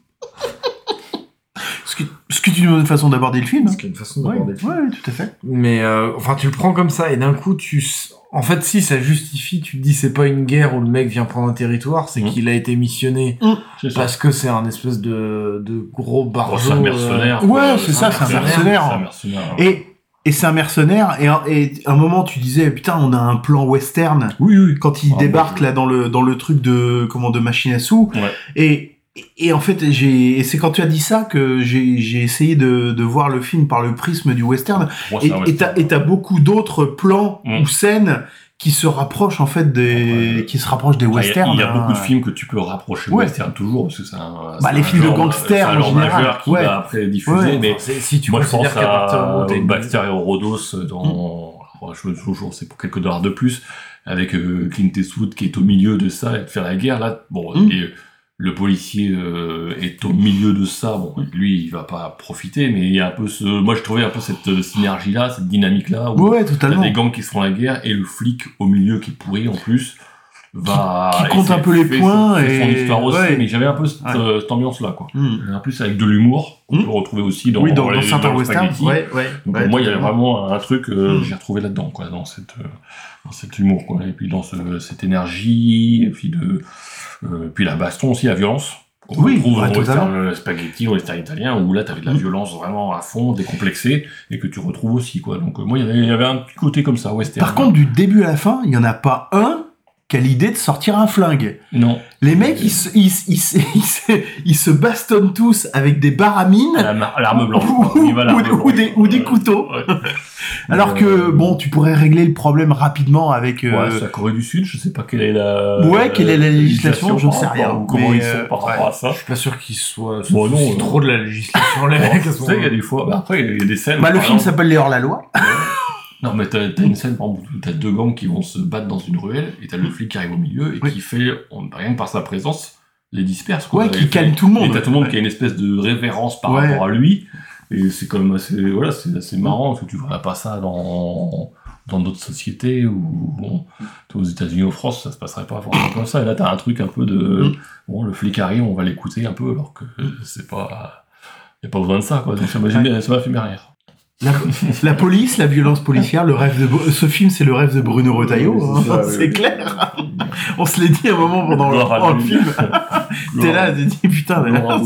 Ce qui, ce qui est une bonne façon d'aborder le film. Ce qui est une façon d'aborder ouais, le film. Ouais, tout à fait. Mais, euh, enfin, tu le prends comme ça, et d'un coup, tu... En fait, si, ça justifie, tu te dis, c'est pas une guerre où le mec vient prendre un territoire, c'est mmh. qu'il a été missionné mmh. parce que c'est un espèce de, de gros barjo. Oh, c'est un mercenaire. Euh... Ouais, c'est, c'est ça, c'est un mercenaire. C'est un mercenaire. Et... Et c'est un mercenaire, et, et à un moment tu disais putain on a un plan western. Oui oui. Quand il oh, débarque bah, là dans le dans le truc de comment de machine à sous. Ouais. Et et en fait j'ai et c'est quand tu as dit ça que j'ai j'ai essayé de de voir le film par le prisme du western. Ouais, et, un et t'as et t'as beaucoup d'autres plans mmh. ou scènes qui se rapprochent en fait des ouais. qui se rapprochent des westerns. Il y a, il y a beaucoup de films que tu peux rapprocher ouais. western toujours parce que c'est un bah c'est les un films genre, de gangsters en général qui ouais. va après diffuser ouais. mais si tu moi je pense à une... Baxter et Rhodos dans mmh. je veux toujours c'est pour quelques dollars de plus avec euh, Clint Eastwood qui est au milieu de ça et de faire la guerre là bon mmh. et, le policier euh, est au milieu de ça. Bon, lui, il va pas profiter, mais il y a un peu ce... Moi, je trouvais un peu cette euh, synergie-là, cette dynamique-là, où ouais, totalement. t'as des gangs qui se font la guerre, et le flic au milieu qui est pourri, en plus, va... Qui, qui compte un peu les points, et... son histoire aussi, ouais. mais j'avais un peu cette, ouais. euh, cette ambiance-là, quoi. Mm. En plus, avec de l'humour, qu'on mm. peut retrouver aussi dans, oui, dans, dans, dans les, certains dans westerns. Ouais, ouais. Donc, ouais, moi, il y avait vraiment un truc, euh, mm. j'ai retrouvé là-dedans, quoi, dans cette, euh, dans cet humour, quoi. Et puis, dans ce, cette énergie, et puis de... Euh, puis la baston aussi, la violence. On oui, retrouve ouais, dans western spaghetti, dans western italien, où là t'avais de la mmh. violence vraiment à fond, décomplexée, et que tu retrouves aussi, quoi. Donc, euh, moi, il y avait un petit côté comme ça, western. Par contre, du début à la fin, il y en a pas un qui a l'idée de sortir un flingue. Non. Les mecs, ils se, ils, ils, ils, ils, ils se bastonnent tous avec des baramines. À la, à l'arme blanche. Ou, ou, ou, ou des, ou des couteaux. Ouais. Alors que, euh, bon, tu pourrais régler le problème rapidement avec... Euh... Ouais, c'est la Corée du Sud, je sais pas quelle est la... Ouais, quelle est la législation, je ne sais rien. Comment ils sont euh, par rapport ouais. à ça. Je suis pas sûr qu'ils soient... Bon, non, c'est trop de la législation, les mecs. Tu sais, il y a des fois... Bah, après, il y a des scènes... Bah, le film s'appelle Les hors-la-loi. Non, mais t'as, t'as une scène, par exemple, où t'as deux gangs qui vont se battre dans une ruelle, et t'as le flic qui arrive au milieu, et oui. qui fait, on, rien que par sa présence, les disperse, quoi. Ouais, qui calme tout le monde. Et t'as tout le monde ouais. qui a une espèce de révérence par ouais. rapport à lui, et c'est quand même assez, voilà, c'est assez marrant, parce que tu vois pas ça dans, dans d'autres sociétés, ou, bon, aux États-Unis, en France, ça se passerait pas forcément comme ça, et là t'as un truc un peu de, bon, le flic arrive, on va l'écouter un peu, alors que c'est pas, y a pas besoin de ça, quoi. Donc ça m'a, ouais. ça m'a fait rire. La, la police, la violence policière, le rêve de ce film, c'est le rêve de Bruno Retailleau, ouais, c'est, hein, ça, c'est oui. clair. On se l'est dit à un moment pendant le, pendant le film. T'es là, t'es dit putain, mais là,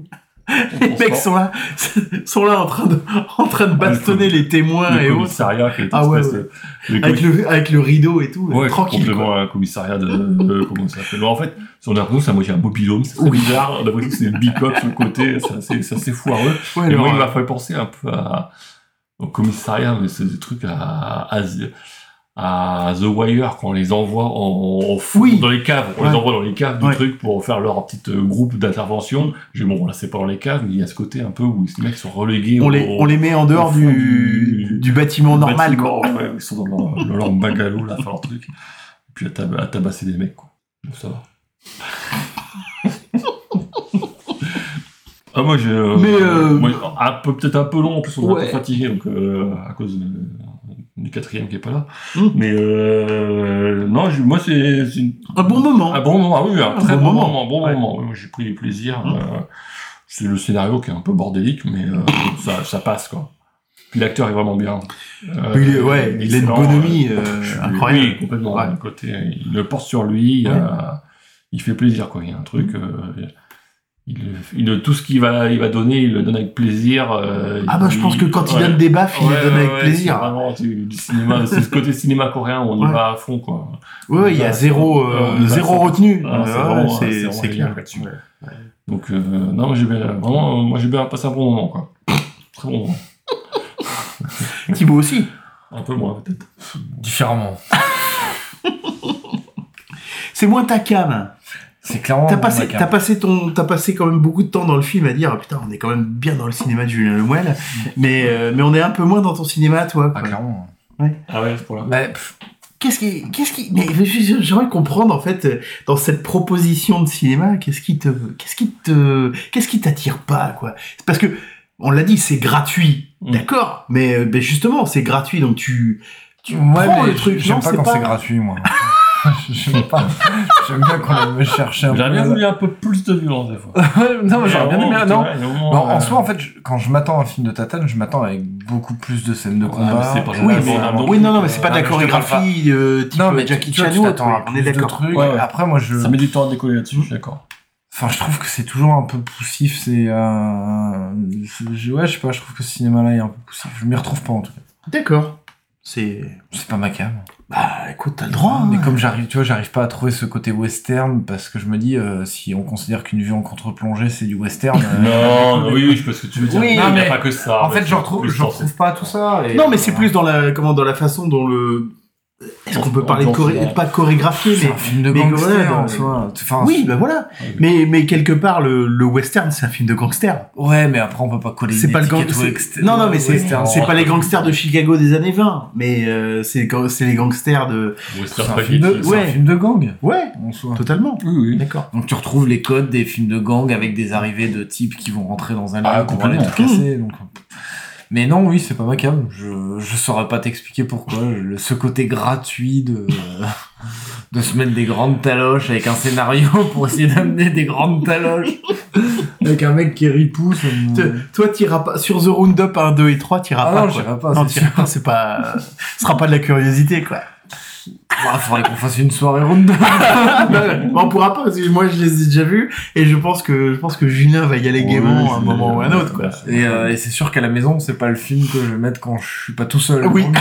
les mecs sont là, sont là en train de, en train de bastonner les témoins le et autres. Qui ah ouais, ouais. Le avec le, avec le rideau et tout, ouais, tranquille. Complètement un commissariat de, euh, comment ça s'appelle. En fait, on a l'impression que c'est à moitié un mobilhome, c'est très bizarre. On a l'impression que c'est une bicoque sur le côté, c'est assez, c'est assez foireux. Ouais, et moi, il m'a fait penser un peu à, au commissariat, mais c'est des trucs à, à, à The Wire quand on les envoie en, en fou oui. dans les caves. On ouais. les envoie dans les caves du ouais. truc pour faire leur petit groupe d'intervention. J'ai bon, là c'est pas dans les caves, mais il y a ce côté un peu où les mecs sont relégués. On au, les, on les met en dehors du, du, du bâtiment normal, bâtiment, quoi. Ouais, ils sont dans leur, dans leur bungalow, là, à faire leur truc. Et puis à, tab- à tabasser des mecs, quoi. Donc ça va. Ah, moi, j'ai, euh, mais euh... moi, un peu, peut-être un peu long, en plus, on est ouais. un peu fatigué, donc, euh, à cause de, du quatrième qui est pas là. Mmh. Mais, euh, non, je, moi, c'est, c'est une... un bon moment. Un bon moment, ah oui, un, un très bon, bon moment, moment, bon ouais. moment. Oui, moi, j'ai pris plaisir. Mmh. Euh, c'est le scénario qui est un peu bordélique, mais, euh, ça, ça passe, quoi. Puis l'acteur est vraiment bien. Euh, il est, ouais, il a une bonhomie, euh, incroyable. Oui, complètement. Ouais. D'un côté, il le porte sur lui, il, ouais. a, il fait plaisir, quoi. Il y a un truc, euh, Il, il, tout ce qu'il va, il va donner, il le donne avec plaisir. Euh, ah bah il, je pense que quand il ouais. donne des baffes, il ouais, les donne avec ouais, plaisir. C'est vraiment du, du cinéma, c'est ce côté cinéma coréen où on ouais. y va à fond, quoi. Ouais, il y a zéro, euh, euh, zéro retenue. Ah, c'est, ouais, vraiment, c'est, c'est, c'est clair là-dessus. Ouais. Ouais. Donc euh, non, moi j'ai bien, vraiment, moi j'ai bien passé un bon moment, quoi. Très bon moment. Thibaut aussi. Un peu moins peut-être. Différemment. C'est moins ta cam. C'est clairement. T'as passé, t'as passé ton, t'as passé quand même beaucoup de temps dans le film à dire, oh, putain, on est quand même bien dans le cinéma de Julien Lemouel, mais euh, mais on est un peu moins dans ton cinéma, toi. Ah clairement. Ouais. Ah ouais, c'est pour là. Mais pff, qu'est-ce qui, qu'est-ce qui, mais j'aimerais comprendre en fait dans cette proposition de cinéma, qu'est-ce qui te, qu'est-ce qui te, qu'est-ce qui t'attire pas, quoi. C'est parce que on l'a dit, c'est gratuit, mmh. d'accord, mais ben justement, c'est gratuit, donc tu, tu ouais, prends mais le truc. J'aime non, pas c'est quand pas... c'est gratuit, moi. J'aime pas. J'aime bien qu'on aille me chercher un peu. J'aurais bien voulu un peu plus de violence des fois. Non, mais j'aurais bien aimé. Non, Ouais, non, en soi, en fait, je- quand je m'attends à un film de Tatane, je m'attends avec beaucoup plus de scènes de combat. mais c'est pas Oui, la mais, bande annonce. oui, non, non, mais c'est pas de Ah, la mais je te parle pas. chorégraphie euh, type Non, mais Jackie tu vois, Chan tu ou t'attends à autre, on plus est de d'accord. trucs. Ouais, ouais. Après, moi, je. Ça met du temps à décoller là-dessus, je suis d'accord. Enfin, je trouve que c'est toujours un peu poussif. C'est. Euh... c'est- je- Ouais, je sais pas, je trouve que ce cinéma-là est un peu poussif. Je m'y retrouve pas en tout cas. D'accord. C'est. C'est pas ma cam. Bah, écoute, t'as le droit. Mais hein. comme j'arrive, tu vois, j'arrive pas à trouver ce côté western parce que je me dis, euh, si on considère qu'une vue en contre-plongée c'est du western. euh, Non, non, oui, oui, je sais pas ce que tu veux dire. Oui, il y non, a mais pas que ça. En mais fait, c'est je retrouve, plus je dans retrouve pas tout ça. Et, Non, mais c'est euh, plus dans la, comment, dans la façon dont le. Est-ce qu'on peut parler de choré... Ambiance, pas de chorégraphie, C'est mais. un film de mais gangster voilà, en dans- soi. Enfin, Oui, bah voilà. Mais, mais quelque part, le, le western, c'est un film de gangster. Ouais, mais après on peut pas coller. C'est une pas le gang... étiquette c'est- west- Non, non, mais c'est, western. c'est pas les gangsters de Chicago des années vingt, mais euh, c'est, c'est les gangsters de. Western C'est un, pas film de... gay, c'est Ouais. un film de gang. Ouais, En soi. totalement. Oui, oui. D'accord. Donc tu retrouves les codes des films de gang avec des arrivées de types qui vont rentrer dans un lieu Ah, pour aller complètement. tout casser. Donc... Mais non, oui, c'est pas ma cam. Je, je saurais pas t'expliquer pourquoi. Le- Ce côté gratuit de, de se mettre des grandes taloches avec un scénario pour essayer d'amener des grandes taloches avec un mec qui ripou. ça me- Te- Toi, t'iras pas, sur The Roundup un, deux et trois, t'iras Ah pas. non, quoi. j'irai pas, Non, c'est t'iras sûr. pas, c'est pas, ce sera pas de la curiosité, quoi. Ah, faudrait qu'on fasse une soirée ronde. Bon, on pourra pas, parce que moi, je les ai déjà vus, et je pense que, je pense que Julien va y aller Oui, gaiement à un je- moment ou à un autre, quoi. Et, euh, et c'est sûr qu'à la maison, c'est pas le film que je vais mettre quand je suis pas tout seul. Oui. Donc,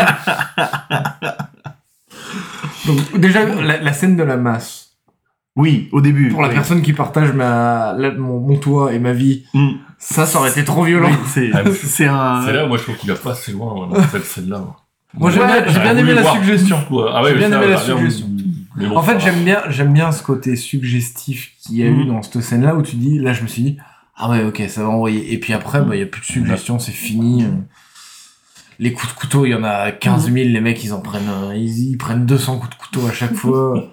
Donc, déjà, la, la scène de la masse. Oui, au début. Pour la oui. personne qui partage ma, la- mon, mon toit et ma vie, Mm. ça, ça aurait été trop violent. Oui, c'est, Ah, mais- c'est un. C'est là où moi je trouve qu'il va pas assez loin dans cette scène-là. moi. Moi, j'ai Ouais, bien, j'ai j'aurais bien aimé voulu la voir suggestion. plus, quoi. Ah ouais, J'ai bien ça, aimé la j'aurais bien suggestion. voulu- mais bon, En fait, ça j'aime va. bien, j'aime bien ce côté suggestif qu'il y a Mhm. eu dans cette scène-là où tu dis, là, je me suis dit, ah ouais, ok, ça va envoyer. Et puis après, bah, il y a plus de suggestions, c'est fini. euh. Les coups de couteau, il y en a quinze mille, les mecs, ils en prennent, euh, ils, ils prennent deux cents coups de couteau à chaque fois.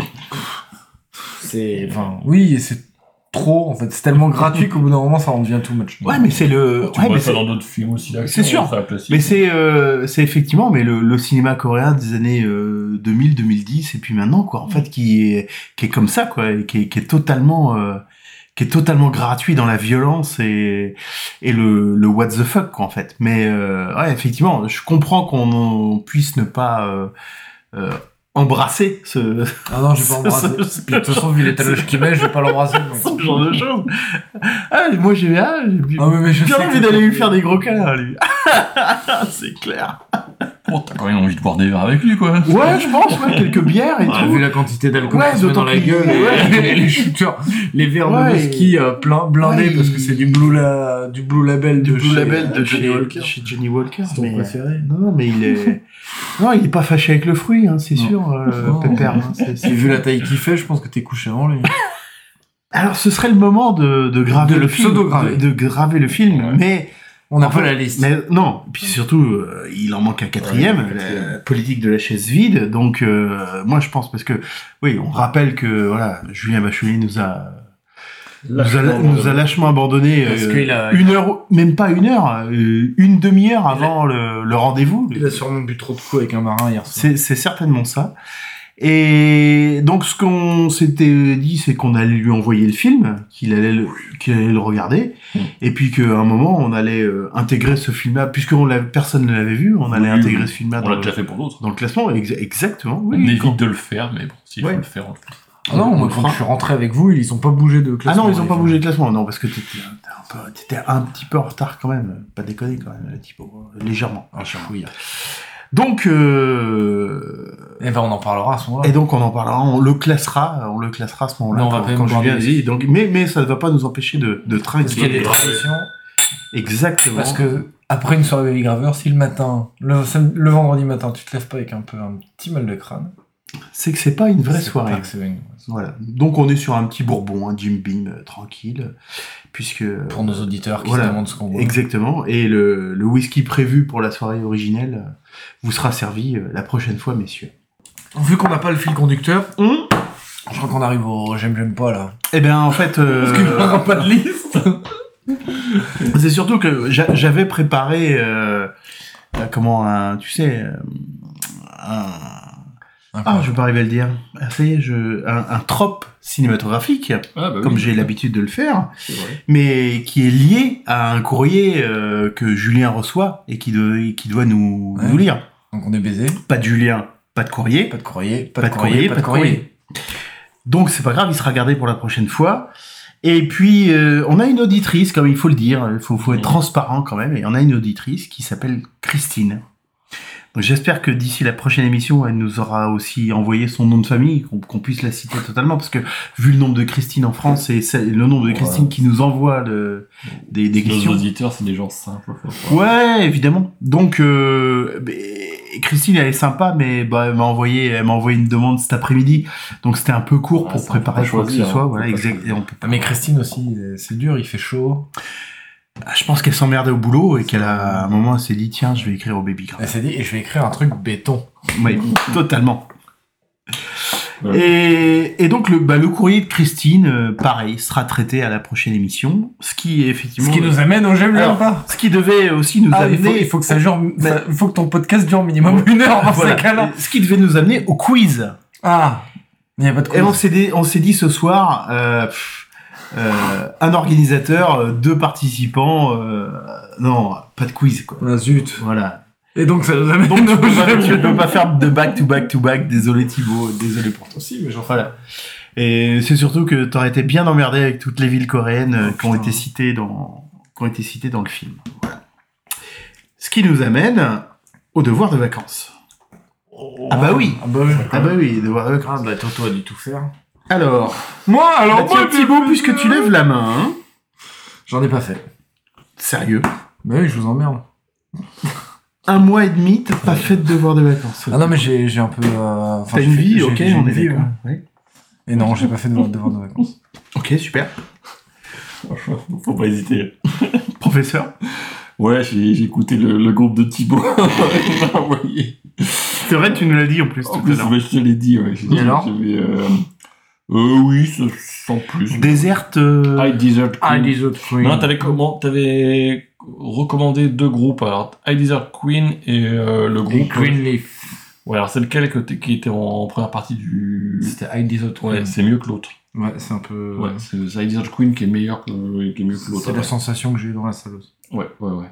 C'est, enfin, oui, et c'est trop, en fait. C'est tellement gratuit qu'au bout d'un moment, ça en devient too much. Ouais, mais c'est le. Tu ouais, vois mais ça c'est... dans d'autres films aussi d'action. C'est sûr. ça va classique. Mais c'est, euh, c'est effectivement, mais le, le cinéma coréen des années euh, deux mille, deux mille dix et puis maintenant, quoi, en fait, qui est, qui est comme ça, quoi, et qui est, qui est totalement, euh, qui est totalement gratuit dans la violence et, et le, le what the fuck, quoi, en fait. Mais, euh, ouais, effectivement, je comprends qu'on en puisse ne pas, euh, euh, embrasser ce, Ah non, j'ai pas embrassé. ce- ce- Puis, de toute façon, vu les taloches qu'il met, je vais pas l'embrasser. donc. ce genre de choses. Ah, moi, j'ai, ah, j'ai Ah, mais, mais je bien sais envie que- d'aller lui faire des gros câlins, lui. C'est clair. Oh, t'as quand même envie de boire des verres avec lui, quoi. Ouais, je pense, ouais, quelques bières et Ouais, tout. vu la quantité d'alcool Ouais, qui se met dans la d'autant gueule, qu'il- et, ouais. et les shooters, les verres Ouais, de whisky euh, plein, blindés ouais, parce que il- c'est du blue, la, du blue label Du de Blue chez, Label de chez Johnny Walker. Walker. Chez Johnny Walker. C'est ton mais, préféré. Non, non, mais il est. Non, il est pas fâché avec le fruit, hein, c'est Non. sûr, euh, Non. Pépère. Hein, c'est- c'est- Et vu la taille qu'il fait, je pense que t'es couché avant lui. Alors, ce serait le moment de, de graver De le le film, pseudo-graver. de, de graver le film, Ouais. mais On n'a en pas fait, la liste. Mais non, puis surtout, euh, il en manque un quatrième, Ouais, le quatrième. la politique de la chaise vide. Donc, euh, moi, je pense parce que, oui, on rappelle que voilà, Julien Bachelier nous a nous a, nous a lâchement abandonné Parce euh, qu'il a- une heure, même pas une heure, euh, une demi-heure avant le, le rendez-vous. Il a sûrement bu trop de coups avec un marin hier soir. C'est, c'est certainement ça. Et donc, ce qu'on s'était dit, c'est qu'on allait lui envoyer le film, qu'il allait le, qu'il allait le regarder, Mm. et puis qu'à un moment, on allait euh, intégrer ce film-là, puisque on l'a, personne ne l'avait vu, on allait Oui, intégrer oui. ce film-là On dans, l'a le- déjà fait pour d'autres. dans le classement. Ex- exactement. On Oui, évite quand- de le faire, mais bon, s'il Ouais. faut le faire, on le fait. Ah non, on moi, le quand fera. je suis rentré avec vous, ils ont pas bougé de Ah classement. non, ils ont les pas films. bougé de classement. Non, parce que t'étais, t'étais un peu, t'étais un petit peu en retard quand même. Pas déconner quand même, Thibaut. Légèrement. Ah, chouïa. Donc, euh, Eh ben, on en parlera à ce moment-là. et donc on en parlera, on le classera, on le classera à ce moment-là. Mais on va quand- quand même quand boire Julien des dit. Donc, mais, mais ça ne va pas nous empêcher de, de trinquer. Parce qu'il y a des traditions. Exactement. Parce que, après une soirée Baby Graveur, si le matin, le, sam- le vendredi matin, tu te lèves pas avec un peu, un petit mal de crâne. c'est que c'est pas une vraie c'est soirée. pas que c'est une- Voilà. Donc on est sur un petit bourbon, un Jim Beam euh, tranquille, puisque Pour nos auditeurs qui Voilà. se demandent ce qu'on boit. exactement. Et le, le whisky prévu pour la soirée originelle euh, vous sera servi euh, la prochaine fois, messieurs. Vu qu'on n'a pas le fil conducteur, Hum je crois qu'on arrive au j'aime, j'aime pas là. Eh bien, en fait, euh, Parce qu'il n'y aura pas de liste. c'est surtout que j'a- j'avais préparé, euh, euh, comment, un, tu sais, euh, un, Ah, je vais pas arriver à le dire. Ah, ça y est, je... un, un trope cinématographique, ah, bah comme oui, j'ai l'habitude de le faire, mais qui est lié à un courrier euh, que Julien reçoit et qui, de... qui doit nous, ouais. nous lire. Donc on est baisé. Pas de Julien, pas de courrier. Pas de courrier, pas, pas de courrier, pas de courrier. courrier. Donc c'est pas grave, il sera gardé pour la prochaine fois. Et puis, euh, on a une auditrice, comme il faut le dire, il faut, faut être transparent quand même, et on a une auditrice qui s'appelle Christine. Donc j'espère que d'ici la prochaine émission, elle nous aura aussi envoyé son nom de famille, qu'on, qu'on puisse la citer totalement, parce que vu le nombre de Christine en France, et le nombre de Christine ouais. qui nous envoie le, des, des questions... Nos auditeurs, c'est des gens simples. Ouais, évidemment. Donc, euh, bah, Christine, elle est sympa, mais bah, elle m'a envoyé, elle m'a envoyé une demande cet après-midi, donc c'était un peu court pour ah, préparer quoi que ce soit. Hein, voilà, exact. Et on peut pas... Mais Christine aussi, c'est dur, il fait chaud. Je pense qu'elle s'emmerdait au boulot et qu'elle a, à un moment, elle s'est dit, tiens, je vais écrire au Baby Craft. Elle s'est dit, et je vais écrire un truc béton. Oui, totalement. Ouais. Et, et donc, le, bah, le courrier de Christine, euh, pareil, sera traité à la prochaine émission. Ce qui, effectivement. Ce qui nous amène au j'aime bien pas. Ce qui devait aussi nous ah, amener. Il faut, il faut que ça dure, mais... ça, il faut que ton podcast dure minimum ouais. une heure dans voilà. ces cas-là. Ce qui devait nous amener au quiz. Ah. Il n'y a pas de quiz. Et on s'est dit, on s'est dit ce soir, euh, pff, Euh, un organisateur, deux participants, euh, non, pas de quiz, quoi. Ah, zut. Voilà. Et donc, ça nous amène... Donc, tu peux, pas, tu peux pas faire de back to back to back, désolé Thibaut, désolé pour toi aussi, mais genre, voilà. Et c'est surtout que t'aurais été bien emmerdé avec toutes les villes coréennes oh, qui ont été citées dans, qui ont été citées dans le film. Voilà. Ce qui nous amène au devoir de vacances. Oh, ah bah oui. Ah bah oui. Ah bah oui, devoir de vacances. Ah bah Toto a dû tout faire. Alors, moi, alors bah, moi, Thibaut, puisque tu lèves la main, hein. J'en ai pas fait. Sérieux? Bah oui, je vous emmerde. Un mois et demi, t'as pas fait de devoir de vacances. Ah non, mais j'ai, j'ai un peu. Euh, t'as une vie, ok, j'ai on une est vie, d'accord. Ouais. Ouais. Et non, j'ai pas fait de devoir de vacances. Ok, super. Franchement, faut pas hésiter. Professeur? Ouais, j'ai, j'ai écouté le, le groupe de Thibaut. Il m'a envoyé. C'est vrai, tu nous l'as dit en plus. En plus, ouais, je te l'ai dit, ouais. J'ai Et alors? J'avais, euh... Euh, oui, sans plus. Desert. Euh... I Desert Queen. I Desert Queen. Non, t'avais comment, t'avais recommandé deux groupes. Alors, I Desert Queen et euh, le groupe. Greenleaf. Ouais, alors c'est lequel que qui était en première partie du. C'était I Desert Queen. Ouais, c'est mieux que l'autre. Ouais, c'est un peu. Ouais, c'est I Desert Queen qui est meilleur que, qui est mieux que l'autre. C'est la sensation que j'ai eu dans la salle aussi. Ouais, ouais, ouais.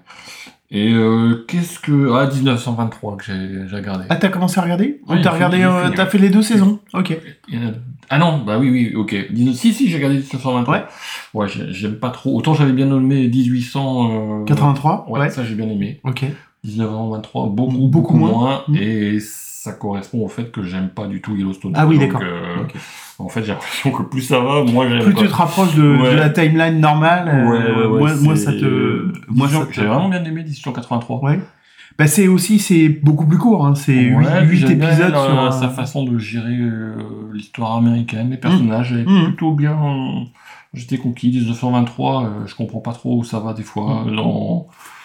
Et euh, qu'est-ce que... Ah, dix-neuf cent vingt-trois que j'ai, j'ai regardé. Ah, t'as commencé à regarder? Ouais, t'as regardé, euh, fini, t'as ouais. fait les deux saisons? Ok. Ah non, bah oui, oui, ok. Si, si, j'ai regardé dix-neuf cent vingt-trois. Ouais. Ouais, j'aime pas trop. Autant j'avais bien aimé dix-huit cent quatre-vingt-trois. Ouais, ouais, ça j'ai bien aimé. Ok. dix-neuf cent vingt-trois, beaucoup, beaucoup, beaucoup moins. moins mmh. Et ça correspond au fait que j'aime pas du tout Yellowstone. Ah oui, donc, d'accord. Euh, okay. En fait, j'ai l'impression que plus ça va, moins j'aime Plus pas. tu te rapproches de, ouais. de la timeline normale, ouais, ouais, ouais, moi, moi ça te... Moi, ça te... J'ai vraiment bien aimé dix-huit cent quatre-vingt-trois. Ouais. Bah c'est aussi, c'est beaucoup plus court, hein. C'est ouais, huit épisodes bien, sur... Euh, sa façon de gérer euh, l'histoire américaine, les personnages, mmh. mmh. plutôt bien... Euh, j'étais conquis, dix-neuf cent vingt-trois, euh, je comprends pas trop où ça va des fois, mmh. dans...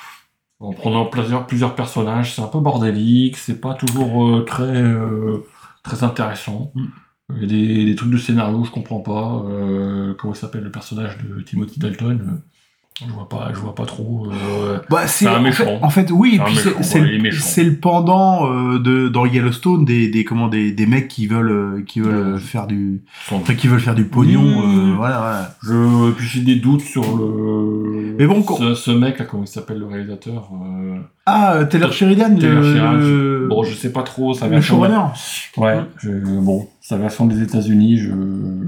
En prenant plusieurs, plusieurs personnages, c'est un peu bordélique, c'est pas toujours euh, très, euh, très intéressant. Mm. Il y a des, des trucs de scénario, je comprends pas. Euh, comment il s'appelle le personnage de Timothy Dalton euh, Je vois pas, je vois pas trop. Euh, bah, c'est, c'est un méchant. En fait, en fait oui, c'est et puis méchant, c'est, c'est, ouais, le, c'est le pendant euh, de dans Yellowstone des des comment des des mecs qui veulent euh, qui veulent ouais. faire du, enfin qui veulent faire du pognon. Mmh. Euh, voilà, voilà. Je, puis j'ai des doutes sur le. Mais bon, ce, ce mec là, comment il s'appelle le réalisateur euh... Ah, Taylor Sheridan. Taylor le... Sheridan. Je... Bon, je sais pas trop. Sa le showrunner. De... Ouais. Je... Bon, sa version des États-Unis, je,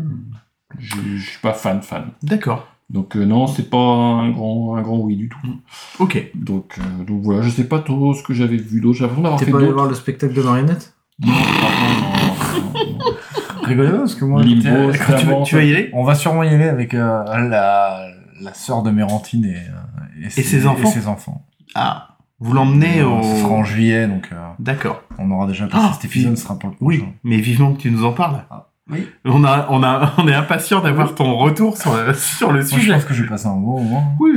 je, je suis pas fan fan. D'accord. Donc euh, non, c'est pas un grand, un grand oui du tout. Ok. Donc, euh, donc voilà, je sais pas trop ce que j'avais vu d'autre. J'ai l'impression d'avoir T'es fait pas d'autres. allé voir le spectacle de marionnettes? Non, non, non, non. Rigolez pas parce que moi, Limbo, quand tu, tu vas y aller? On va sûrement y aller avec euh, la la sœur de Mérantine et, euh, et, ses, et ses enfants. Et ses enfants. Ah. Vous l'emmenez au... Ce sera en juillet, donc... Euh, d'accord. On aura déjà passé oh, cet épisode, ce sera pour le prochain. Oui, mais vivement que tu nous en parles. Ah, oui. On, a, on, a, on est impatient d'avoir oui. ton retour sur, sur le Moi, sujet. Je pense que je vais passer un bon moment. Oui.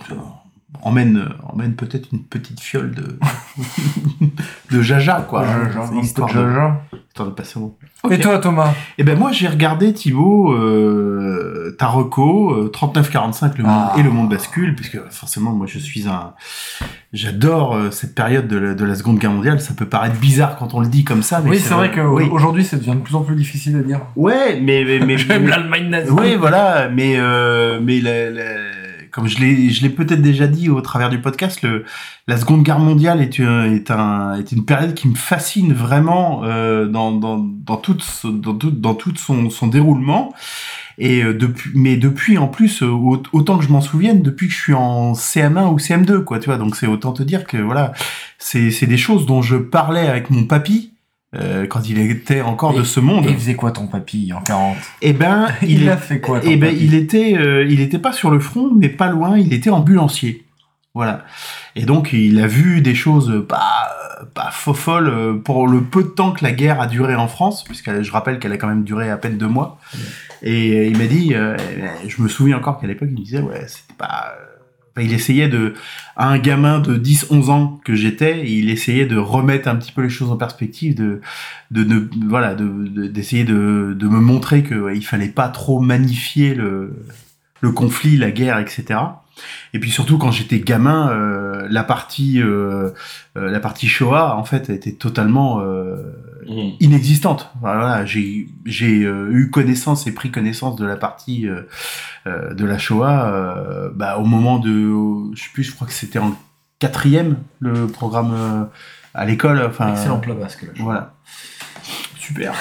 Emmène, emmène peut-être une petite fiole de, de jaja, quoi. Jaja, histoire de jaja. Temps de passer mon... Okay. Et toi, Thomas? Eh ben moi, j'ai regardé Thibaut, euh, ta reco, euh, trente-neuf quarante-cinq, le monde, ah. et le monde bascule, puisque forcément, moi, je suis un, j'adore euh, cette période de la, de la Seconde Guerre mondiale. Ça peut paraître bizarre quand on le dit comme ça, mais oui, c'est, c'est vrai, vrai qu'aujourd'hui, oui. ça devient de plus en plus difficile à dire. Ouais, mais mais mais j'aime l'Allemagne nazie. Oui, voilà, mais euh, mais la, la, comme je l'ai je l'ai peut-être déjà dit au travers du podcast, le la Seconde Guerre mondiale est une, est un, est une période qui me fascine vraiment euh, dans, dans, dans tout, dans tout, dans tout son, son déroulement. Et euh, depuis, mais depuis, en plus, euh, autant que je m'en souvienne, depuis que je suis en C M un ou C M deux, quoi, tu vois. Donc c'est autant te dire que voilà, c'est, c'est des choses dont je parlais avec mon papy. Euh, quand il était encore et, de ce monde. Et il faisait quoi ton papy en quarante? Eh ben, il, il a fait quoi ton Eh ben, papy il était, euh, il était pas sur le front, mais pas loin. Il était ambulancier. Voilà. Et donc, il a vu des choses pas, pas faux folles pour le peu de temps que la guerre a duré en France, puisque je rappelle qu'elle a quand même duré à peine deux mois. Mmh. Et il m'a dit, euh, je me souviens encore qu'à l'époque, il me disait, ouais, c'était pas, enfin, il essayait de, à un gamin de dix, onze ans que j'étais, il essayait de remettre un petit peu les choses en perspective, de, de, de voilà, de, de, d'essayer de, de me montrer que, ouais, il fallait pas trop magnifier le, le conflit, la guerre, et cetera. Et puis surtout quand j'étais gamin, euh, la partie euh, euh, la partie Shoah en fait était totalement euh, mmh. inexistante. Voilà, j'ai j'ai euh, eu connaissance et pris connaissance de la partie euh, euh, de la Shoah euh, bah, au moment de, je sais plus, je crois que c'était en quatrième le programme euh, à l'école. Enfin, excellent plat basque. Là, voilà, super.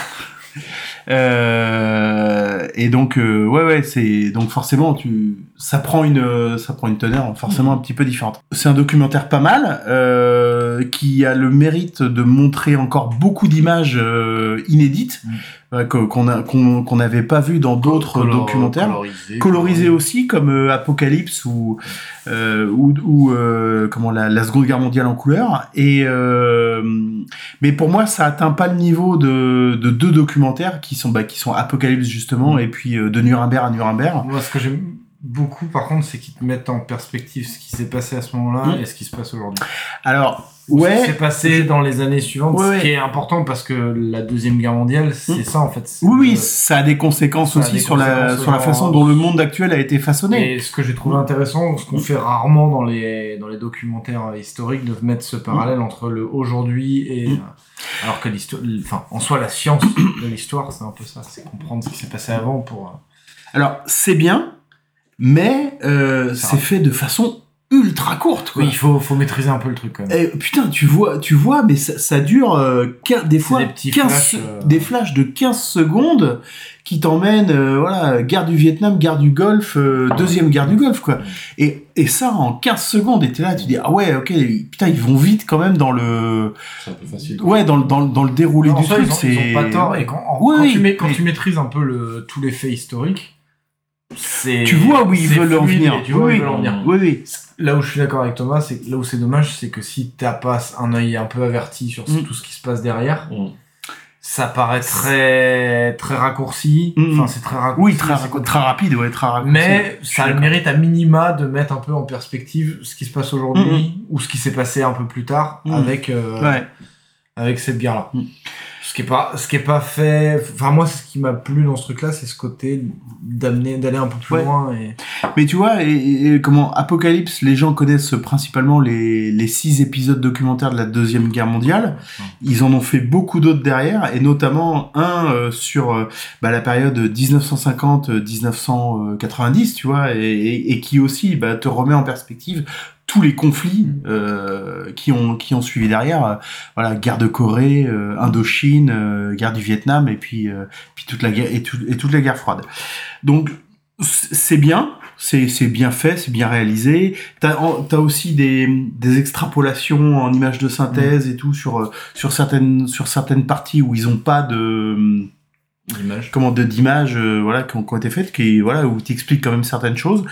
Euh, et donc euh, ouais ouais c'est donc forcément tu ça prend une ça prend une teneur forcément un petit peu différente. C'est un documentaire pas mal euh, qui a le mérite de montrer encore beaucoup d'images euh, inédites mmh. euh, qu'on a qu'on qu'on n'avait pas vu dans d'autres Color, documentaires colorisés colorisé aussi comme euh, Apocalypse ou euh, ou, ou euh, comment la, la Seconde Guerre mondiale en couleur. Et euh, mais pour moi ça atteint pas le niveau de de deux documentaires qui sont bah, qui sont Apocalypse justement mmh. et puis euh, de Nuremberg à Nuremberg. Moi ce que j'aime beaucoup par contre c'est qu'ils te mettent en perspective ce qui s'est passé à ce moment-là mmh. et ce qui se passe aujourd'hui. Alors ouais, ce qui s'est passé je... dans les années suivantes, ouais, ce ouais. qui est important parce que la deuxième guerre mondiale c'est mmh. ça en fait. Oui oui, ça a des conséquences aussi des sur conséquences la sur la façon dont le monde actuel a été façonné. Et ce que j'ai trouvé intéressant, ce qu'on fait rarement dans les dans les documentaires historiques, de mettre ce parallèle mmh. entre le aujourd'hui et mmh. alors que l'histoire, enfin en soi la science de l'histoire c'est un peu ça, c'est comprendre ce qui s'est passé avant pour. Alors c'est bien. Mais euh, c'est fait de façon ultra courte, quoi. Oui, il faut faut maîtriser un peu le truc quand même. Et, putain, tu vois, tu vois, mais ça, ça dure euh, quinze, des fois des quinze, flashs, euh... des flashs de quinze secondes qui t'emmènent, euh, voilà, guerre du Vietnam, guerre du Golfe, euh, deuxième guerre du Golfe, quoi. Et et ça en quinze secondes, et t'es là, tu dis ah ouais, ok, putain, ils vont vite quand même dans le. C'est un peu facile. Ouais, dans le dans dans le déroulé non, du ça, truc, ils ont, c'est. Ils ont pas tort. Et quand, en, ouais, quand oui, tu mets, quand mais... tu maîtrises un peu le tous les faits historiques. C'est, tu vois où ils veulent en venir. Tu vois oui, où ils veulent en venir. Oui, oui. Là où je suis d'accord avec Thomas, c'est là où c'est dommage, c'est que si t'as pas un œil un peu averti sur mm. tout ce qui se passe derrière, mm. ça paraît très très raccourci. Mm. Enfin, c'est très raccourci. Oui, très, rac- très rapide, ouais, très raccourci. Mais ça a le mérite à minima de mettre un peu en perspective ce qui se passe aujourd'hui mm. ou ce qui s'est passé un peu plus tard mm. avec euh, ouais. avec cette guerre-là. Mm. Ce qui est pas, ce qui est pas fait. Enfin moi, c'est ce qui m'a plu dans ce truc-là, c'est ce côté d'amener, d'aller un peu plus ouais. loin. Et... Mais tu vois, et, et comment Apocalypse, les gens connaissent principalement les les six épisodes documentaires de la deuxième guerre mondiale. Ouais. Ils en ont fait beaucoup d'autres derrière, et notamment un euh, sur euh, bah, la période dix-neuf cent cinquante à dix-neuf cent quatre-vingt-dix, tu vois, et, et, et qui aussi bah, te remet en perspective tous les conflits euh, qui ont qui ont suivi derrière, euh, voilà, guerre de Corée, euh, Indochine, euh, guerre du Vietnam, et puis euh, puis toute la guerre et, tout, et toute la guerre froide. Donc c'est bien, c'est c'est bien fait, c'est bien réalisé. T'as t'as aussi des des extrapolations en images de synthèse mmh. et tout sur sur certaines sur certaines parties où ils ont pas de d'images comment de d'images euh, voilà qui ont, qui ont été faites, qui voilà où t'expliques quand même certaines choses.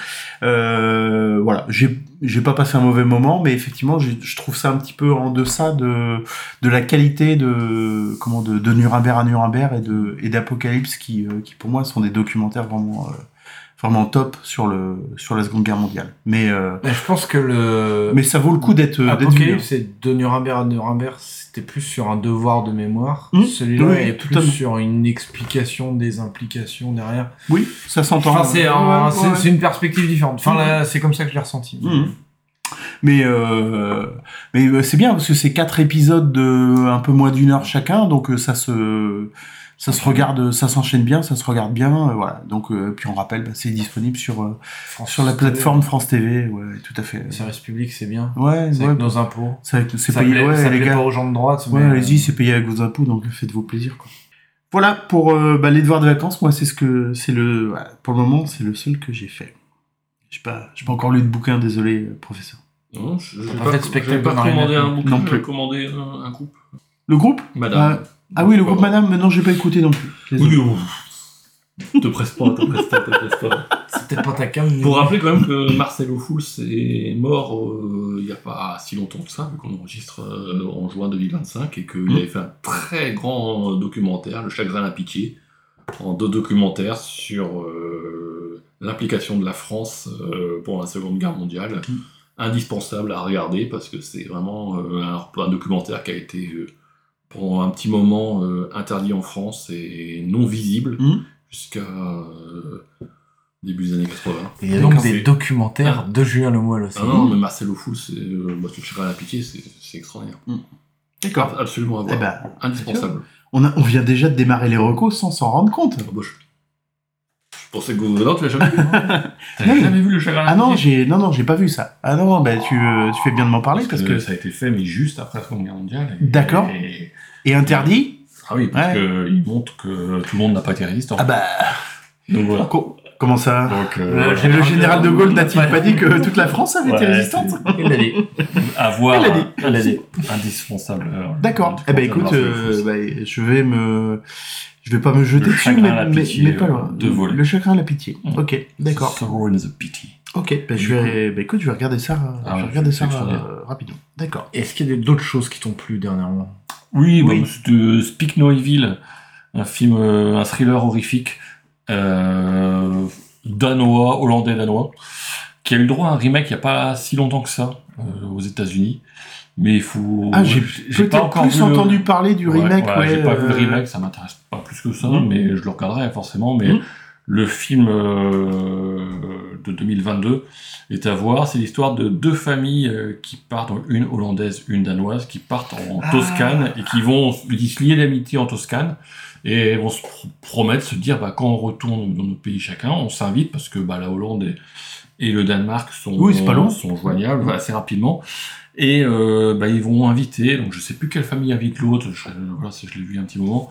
Euh, voilà, j'ai j'ai pas passé un mauvais moment, mais effectivement j'ai, je trouve ça un petit peu en deçà de de la qualité de comment de, de Nuremberg à Nuremberg et de et d'Apocalypse qui euh, qui pour moi sont des documentaires vraiment euh, vraiment top sur le sur la Seconde Guerre mondiale. Mais, euh, mais je pense que le mais ça vaut le coup d'être d'être vu. Hein. C'est de Nuremberg à Nuremberg, c'était plus sur un devoir de mémoire. Mmh. Celui-là oui, est plus sur une explication des implications derrière. Oui, ça s'entend. Enfin, c'est, un, ouais, c'est, ouais. c'est une perspective différente. Enfin, mmh. là, c'est comme ça que je l'ai ressenti. Mmh. Mais euh, mais c'est bien parce que c'est quatre épisodes de un peu moins d'une heure chacun, donc ça se ça se regarde, ça s'enchaîne bien, ça se regarde bien, euh, voilà. Donc euh, puis on rappelle, bah, c'est disponible sur euh, sur la plateforme France T V, ouais, tout à fait. Le service public, c'est bien. Ouais, c'est ouais, avec nos impôts. C'est, avec, c'est ça payé, plaît, ouais, ça les plaît gars. pas aux gens de droite. Ouais, mais allez-y, euh... c'est payé avec vos impôts, donc faites-vous plaisir, quoi. Voilà pour euh, bah, les devoirs de vacances. Moi, c'est ce que c'est le voilà, pour le moment, c'est le seul que j'ai fait. J'ai pas, j'ai pas encore lu de bouquin, désolé, euh, professeur. Non, je n'ai pas pas, fait de spectacle j'avais pas de commandé marionnette un bouquin, non plus. j'avais commandé un, un groupe. Le groupe Madame. Euh, ah oui, le groupe Madame, mais non, j'ai pas écouté non plus. Oui, oui. Te presse pas, te presse pas, te presse pas. C'est peut-être pas ta cam. Pour rappeler quand même que Marcelo Fouls est mort euh, il n'y a pas si longtemps que ça, vu qu'on enregistre euh, en juin deux mille vingt-cinq, et qu'il mmh. avait fait un très grand documentaire, Le Chagrin à Pitié, en deux documentaires sur euh, l'implication de la France euh, pour la Seconde Guerre mondiale. Mmh. Indispensable à regarder, parce que c'est vraiment euh, un, un documentaire qui a été euh, pendant un petit moment euh, interdit en France et non visible. Mmh. Jusqu'à euh, début des années quatre-vingts. Et il y a donc des c'est... documentaires ah. de Julien Lemoyle aussi. Ah non, mais Marcelo Fouls, c'est euh, bah, Le Chagrin à la Pitié, c'est, c'est extraordinaire. Mm. D'accord. Absolument à voir. Eh ben, indispensable. On, a, on vient déjà de démarrer les recos sans s'en rendre compte. Ah, bah, je... je pensais que non, tu l'as jamais vu. Hein. T'as non, jamais vu Le Chagrin à la Pitié? Ah non, j'ai non non, j'ai pas vu ça. Ah non, bah tu euh, tu fais bien de m'en parler parce, parce que, que ça a été fait mais juste après la Seconde Guerre mondiale. Et, D'accord. Et, et interdit. Ah oui, parce ouais. qu'il montre que tout le monde n'a pas été résistant. Ah bah... Donc voilà. Co- comment ça Donc, euh, Le, le général de Gaulle n'a-t-il pas dit que toute la France avait ouais, été résistante? Il l'a dit. Avoir Il l'a dit. Il l'a dit. Indispensable. Alors, d'accord. Eh ben écoute, euh, bah, je vais me... Je vais pas me jeter le dessus, mais, mais, pitié, mais pas loin. De voler. Le chagrin à la pitié. Mmh. Ok, d'accord. Sorrow and the Pity. Ok, bah, je vais... Bah, écoute, je vais regarder ça, ah, je vais regarder ça euh, rapidement. D'accord. Est-ce qu'il y a d'autres choses qui t'ont plu dernièrement? Oui, oui. Bah, c'était Speak No Evil, un film, euh, un thriller horrifique, euh, danois, hollandais danois, qui a eu le droit à un remake il n'y a pas si longtemps que ça, euh, aux États-Unis. Mais il faut. Ah, j'ai, j'ai pas encore plus entendu le... parler du remake. Ouais, ouais, ouais, j'ai pas euh... vu le remake, ça m'intéresse pas plus que ça, mmh. mais je le regarderai forcément. Mais mmh. le film euh, de deux mille vingt-deux est à voir. C'est l'histoire de deux familles euh, qui partent, une hollandaise, une danoise, qui partent en ah. Toscane et qui vont se lier d'amitié en Toscane et vont se pr- promettre, se dire, bah, quand on retourne dans notre pays chacun, on s'invite parce que bah, la Hollande et, et le Danemark sont, oui, c'est pas long. sont joignables mmh. assez rapidement. Et euh, bah, ils vont inviter, donc je sais plus quelle famille invite l'autre, je, voilà, je l'ai vu il y a un petit moment,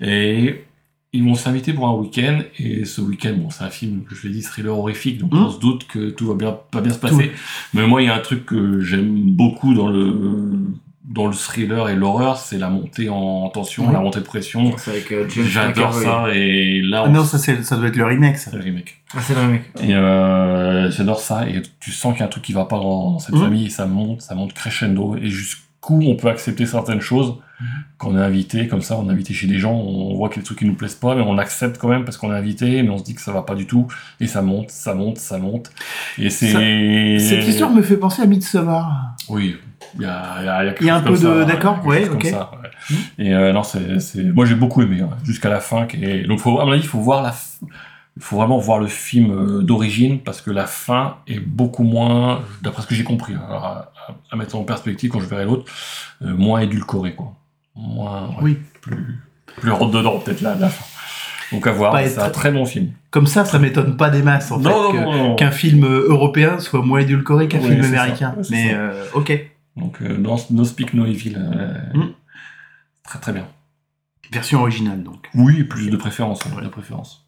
et ils vont s'inviter pour un week-end, et ce week-end, bon, c'est un film, je l'ai dit, thriller horrifique, donc mmh. on se doute que tout va bien, pas bien se passer, tout. Mais moi, il y a un truc que j'aime beaucoup dans le, dans le thriller et l'horreur, c'est la montée en tension, mmh. la montée de pression. C'est avec euh, J'adore ça, et là... Ah non, ça, c'est, ça doit être le remake, ça. C'est le remake. Ah, c'est le remake. Et euh, j'adore ça, et tu sens qu'il y a un truc qui va pas dans, dans cette mmh. famille, et ça monte, ça monte crescendo, et jusqu'où on peut accepter certaines choses mmh. quand on est invité, comme ça, on est invité chez des gens, on voit qu'il y a des trucs qui nous plaisent pas, mais on accepte quand même parce qu'on est invité, mais on se dit que ça va pas du tout, et ça monte, ça monte, ça monte, et c'est... Ça, cette histoire me fait penser à Midsommar. Oui, il y a, il y a, il y a, il y a un peu de... Ça, d'accord, ouais, ok. Ça, ouais. Mmh. Et euh, non, c'est, c'est... Moi, j'ai beaucoup aimé, hein, jusqu'à la fin, et donc, faut, à mon avis, il faut voir la... Il faut vraiment voir le film d'origine, parce que la fin est beaucoup moins, d'après ce que j'ai compris, hein, alors à, à mettre en perspective quand je verrai l'autre, euh, moins édulcoré, quoi. Moins, ouais, oui. Plus, plus rentre dedans, peut-être, là, la fin. Donc à voir, c'est un très bon film. Comme ça, ça m'étonne pas des masses, en non, fait, non, que, non, non. qu'un film européen soit moins édulcoré qu'un ouais, film américain. Ça, mais, euh, ok. Donc, euh, dans No Speak No Evil, euh, mm. très très bien. Version originale, donc. Oui, plus de préférence, ouais. de préférence.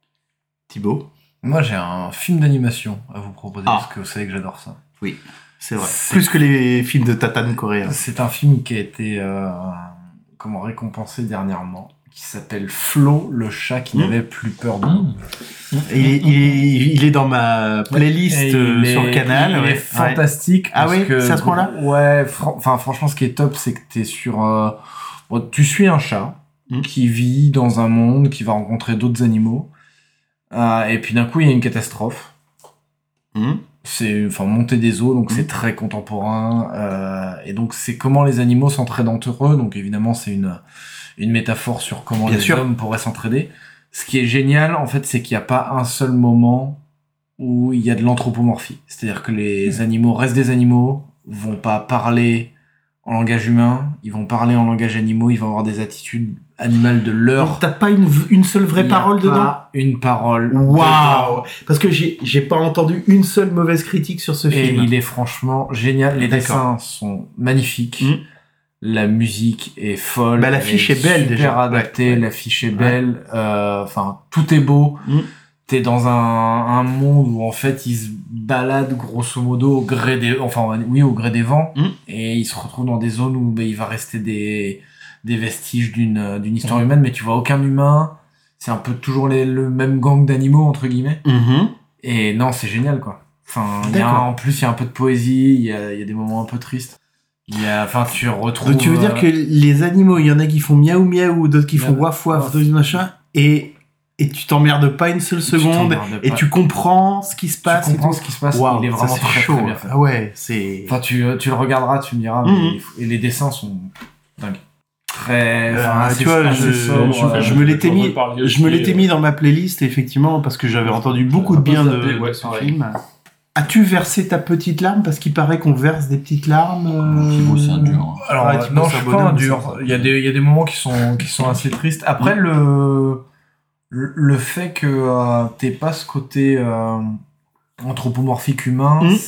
Thibaut? Moi, j'ai un film d'animation à vous proposer, ah. parce que vous savez que j'adore ça. Oui, c'est vrai. C'est... Plus que les films de tatane coréens. C'est un film qui a été euh, comment, récompensé dernièrement, qui s'appelle Flo, le chat qui mmh. n'avait plus peur de nous. Mmh. Il, est, il, est, il est dans ma playlist euh, sur est, Canal. Il ouais. est fantastique. Ah oui, que, c'est à ce point-là? Ouais, fr- enfin, franchement, ce qui est top, c'est que t'es sur... Euh, bon, tu suis un chat mmh. qui vit dans un monde, qui va rencontrer d'autres animaux. Euh, et puis d'un coup, il y a une catastrophe. Mmh. C'est enfin montée des eaux, donc mmh. c'est très contemporain. Euh, et donc c'est comment les animaux s'entraident entre eux. Donc évidemment, c'est une une métaphore sur comment Bien les sûr. hommes pourraient s'entraider. Ce qui est génial, en fait, c'est qu'il n'y a pas un seul moment où il y a de l'anthropomorphie. C'est-à-dire que les mmh. animaux restent des animaux, vont pas parler en langage humain, ils vont parler en langage animaux, ils vont avoir des attitudes animales de leur. Donc, t'as pas une, une seule vraie parole pas dedans? Une parole. Waouh! Parce que j'ai, j'ai pas entendu une seule mauvaise critique sur ce Et film. il est franchement génial. Les D'accord. dessins sont magnifiques. Mmh. La musique est folle. Bah, l'affiche est, est belle super déjà. adaptée. Ouais. L'affiche est belle. Enfin, euh, tout est beau. Mmh. T'es dans un, un monde où en fait ils se baladent grosso modo au gré des, enfin oui au gré des vents, mmh. et ils se retrouvent dans des zones où bah, il va rester des des vestiges d'une d'une histoire mmh. humaine, mais tu vois aucun humain. C'est un peu toujours les, le même gang d'animaux entre guillemets. Mmh. Et non, c'est génial quoi. Enfin, y a, en plus il y a un peu de poésie, il y a il y a des moments un peu tristes. Il y a, enfin tu retrouves. Donc tu veux dire que les animaux, il y en a qui font miaou miaou, d'autres qui font waf waf, d'autres machin, et Et tu t'emmerdes pas une seule seconde, et tu comprends ce qui se passe. Tu comprends ce qui se passe, wow, il est vraiment ça, très, chaud. très bien fait. Ah ouais, c'est... Enfin, tu, tu le regarderas, tu me diras, mm-hmm. mais, et les dessins sont dingues. Très, enfin, euh, tu vois, je, sobre, je, euh, je me l'étais mis, je me l'étais mis dans ma playlist, effectivement, parce que j'avais entendu beaucoup de bien de, de, de ce film. As-tu versé ta petite larme? Parce qu'il paraît qu'on verse des petites larmes. Euh... Thibaut, c'est un dur. Alors, ouais, non, je suis pas un dur. Il y a des, il y a des moments qui sont, qui sont assez tristes. Après, mm. le, le fait que euh, t'aies pas ce côté euh, anthropomorphique humain, mmh.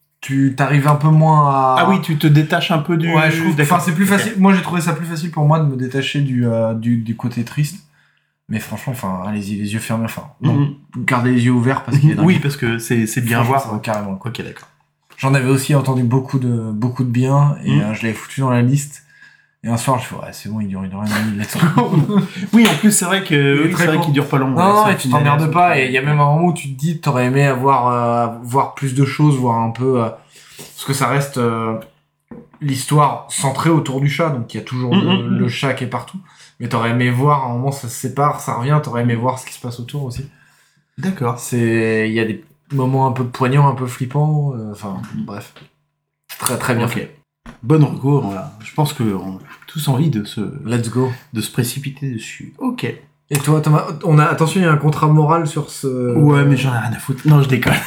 tu t'arrives un peu moins à... Ah oui, tu te détaches un peu du... Ouais, je trouve... Enfin, c'est plus facile... Okay. Moi, j'ai trouvé ça plus facile pour moi de me détacher du, euh, du, du côté triste. Mais franchement, enfin, allez-y, les yeux fermés, enfin... Non, mmh. gardez les yeux ouverts parce qu'il est dingue. Oui, parce que c'est, c'est bien à voir. Ça, carrément. Quoi. Ok, d'accord. J'en avais aussi entendu beaucoup de, beaucoup de bien, et mmh. euh, je l'avais foutu dans la liste. Et un soir, je fais, ouais, c'est bon, il dure une heure et demie, let's go. Oui, en plus, c'est vrai que, oui, c'est vrai qu'il dure pas long. Non, ouais, et tu t'emmerdes pas, et il y a même un moment où tu te dis, t'aurais aimé avoir, euh, voir plus de choses, voir un peu, euh, parce que ça reste, euh, l'histoire centrée autour du chat, donc il y a toujours mm-hmm. le, le chat qui est partout. Mais t'aurais aimé voir, à un moment, ça se sépare, ça revient, t'aurais aimé voir ce qui se passe autour aussi. D'accord. C'est, il y a des moments un peu poignants, un peu flippants, enfin, euh, bref. Très, très bien okay. fait. Bonne recours, voilà. Je pense qu'on a tous envie de se... Let's go. De se précipiter dessus. Ok. Et toi, Thomas, on a, attention, il y a un contrat moral sur ce... Ouais, mais j'en ai rien à foutre. Non, je déconne.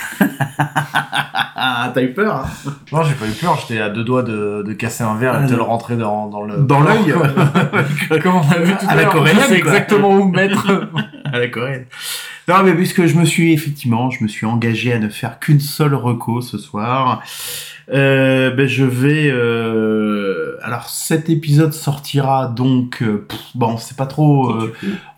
T'as eu peur, hein? Non, j'ai pas eu peur, j'étais à deux doigts de, de casser un verre et de te le rentrer dans, dans le... Dans l'œil? Comme on a vu tout à, à la coréenne, c'est exactement où mettre. À la coréenne. Non, mais puisque je me suis, effectivement, je me suis engagé à ne faire qu'une seule reco ce soir... Euh, ben je vais euh... alors cet épisode sortira donc euh, pff, bon c'est pas trop euh,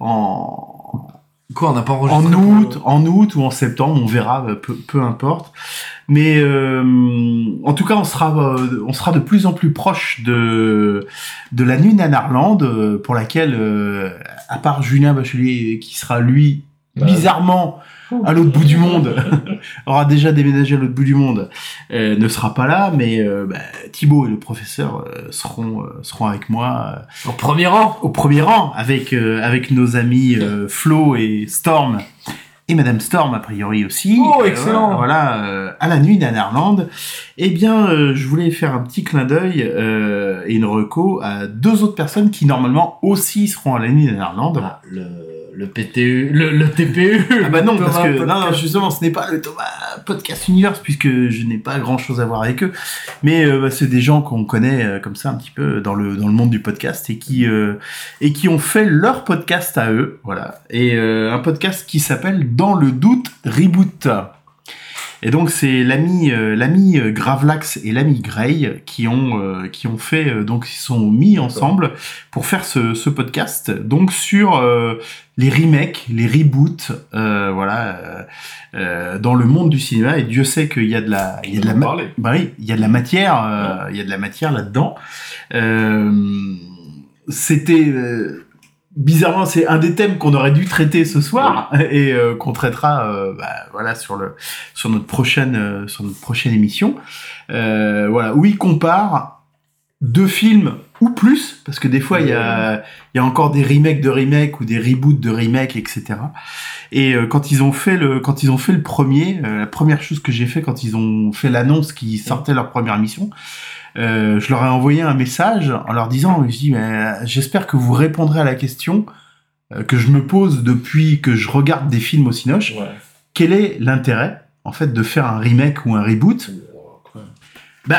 en quoi on n'a pas enregistré en août pour... en août ou en septembre on verra peu, peu importe mais euh, en tout cas on sera euh, on sera de plus en plus proche de de la nuit Nanarland euh, pour laquelle euh, à part Julien Bachelier qui sera lui bah, bizarrement à l'autre bout du monde, aura déjà déménagé à l'autre bout du monde, euh, ne sera pas là, mais euh, bah, Thibaut et le professeur euh, seront euh, seront avec moi euh, au premier rang, au premier rang, avec euh, avec nos amis euh, Flo et Storm et Madame Storm a priori aussi. Oh, excellent. Euh, voilà, euh, à la nuit d'Anarland. Eh bien, euh, je voulais faire un petit clin d'œil euh, et une reco à deux autres personnes qui normalement aussi seront à la nuit d'Anarland. Ah, le Le P T U, le, le T P U. Ah bah non, parce que, non, non, justement, ce n'est pas le Thomas Podcast Universe, puisque je n'ai pas grand chose à voir avec eux. Mais, euh, bah, c'est des gens qu'on connaît, euh, comme ça, un petit peu, dans le, dans le monde du podcast, et qui, euh, et qui ont fait leur podcast à eux, voilà. Et, euh, un podcast qui s'appelle Dans le doute Reboot. Et donc, c'est l'ami, euh, l'ami Gravelax et l'ami Grey qui ont, euh, qui ont fait, euh, donc, ils sont mis ensemble pour faire ce, ce podcast, donc, sur, euh, les remakes, les reboots, euh, voilà, euh, euh, dans le monde du cinéma. Et Dieu sait qu'il y a de la, il y a de la, ma- bah oui, il y a de la matière, euh, il y a de la matière là-dedans. Euh, c'était, euh, bizarrement, c'est un des thèmes qu'on aurait dû traiter ce soir et euh, qu'on traitera, euh, bah, voilà, sur le, sur notre prochaine, euh, sur notre prochaine émission. Euh, voilà, où il compare deux films ou plus, parce que des fois il y a il y a encore des remakes de remakes ou des reboots de remakes, et cetera. Et euh, quand ils ont fait le quand ils ont fait le premier, euh, la première chose que j'ai fait quand ils ont fait l'annonce qu'ils sortaient leur première mission, euh, je leur ai envoyé un message en leur disant, je dis, mais, j'espère que vous répondrez à la question euh, que je me pose depuis que je regarde des films au Cinoche. Ouais. Quel est l'intérêt en fait de faire un remake ou un reboot? Ouais. Bah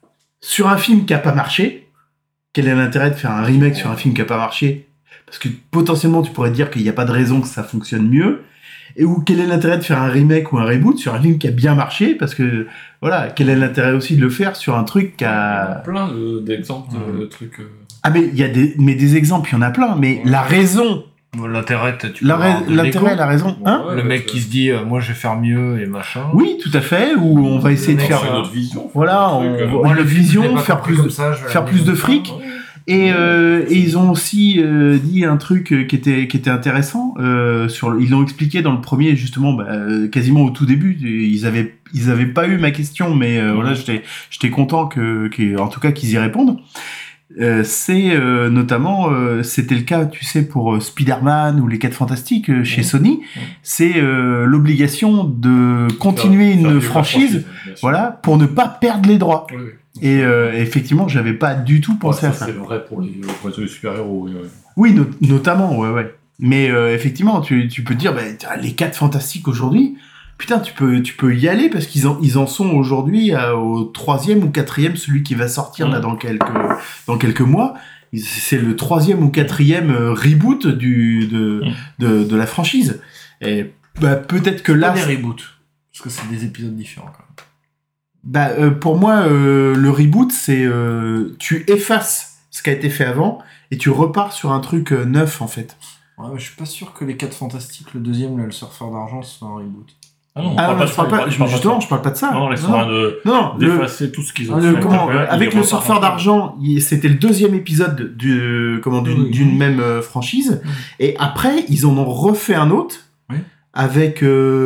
sur un film qui a pas marché, quel est l'intérêt de faire un remake sur un film qui a pas marché? Parce que potentiellement tu pourrais dire qu'il n'y a pas de raison que ça fonctionne mieux. Et ou quel est l'intérêt de faire un remake ou un reboot sur un film qui a bien marché? Parce que voilà, quel est l'intérêt aussi de le faire sur un truc qui a... Il y a plein de, d'exemples de, de trucs. Euh... Ah mais il y a des mais des exemples, il y en a plein. Mais ouais. la raison. L'intérêt, tu la ra- l'intérêt, la raison, hein ouais, Le mec qui se dit, euh, moi je vais faire mieux et machin. Oui, tout à fait. Ou on va essayer de faire notre vision. Voilà, on, on, notre vision, faire plus, de, ça, faire plus de fric. Ouais. Et, euh, et ils ont aussi euh, dit un truc qui était qui était intéressant. Euh, sur, ils l'ont expliqué dans le premier, justement, bah, quasiment au tout début. Ils avaient ils avaient pas eu ma question, mais euh, ouais. voilà, j'étais j'étais content que, que en tout cas qu'ils y répondent. Euh, c'est euh, notamment, euh, c'était le cas, tu sais, pour euh, Spider-Man ou les quatre Fantastiques euh, chez mmh. Sony, mmh. c'est euh, l'obligation de continuer faire, une faire franchise, voilà, pour ne pas perdre les droits. Oui, oui. Et euh, effectivement, j'avais pas du tout pensé ouais, ça, à ça. C'est vrai pour les, pour les super-héros. Oui, ouais. oui no- notamment, ouais, ouais. Mais euh, effectivement, tu, tu peux te dire, bah, les quatre Fantastiques aujourd'hui. Putain, tu peux, tu peux y aller parce qu'ils en, ils en sont aujourd'hui à, au troisième ou quatrième, celui qui va sortir mmh. là dans quelques, dans quelques mois. C'est le troisième ou quatrième reboot du, de, mmh. de, de la franchise. Et bah, peut-être que là. Pas des reboots, parce que c'est des épisodes différents quand même. Bah, euh, pour moi, euh, le reboot, c'est euh, tu effaces ce qui a été fait avant et tu repars sur un truc euh, neuf en fait. Ouais, mais je suis pas sûr que les quatre Fantastiques, le deuxième, là, le Surfeur d'argent, soit un reboot. Ah non, ah non, non, je parle pas, justement, pas je parle pas de ça. Non, ils sont en train de, non, d'effacer le, tout ce qu'ils ont le, fait. Comment, après, avec le Surfeur d'argent, il, c'était le deuxième épisode du, comment, d'une, oui. d'une même euh, franchise. Oui. Et après, ils en ont refait un autre. Oui. Avec,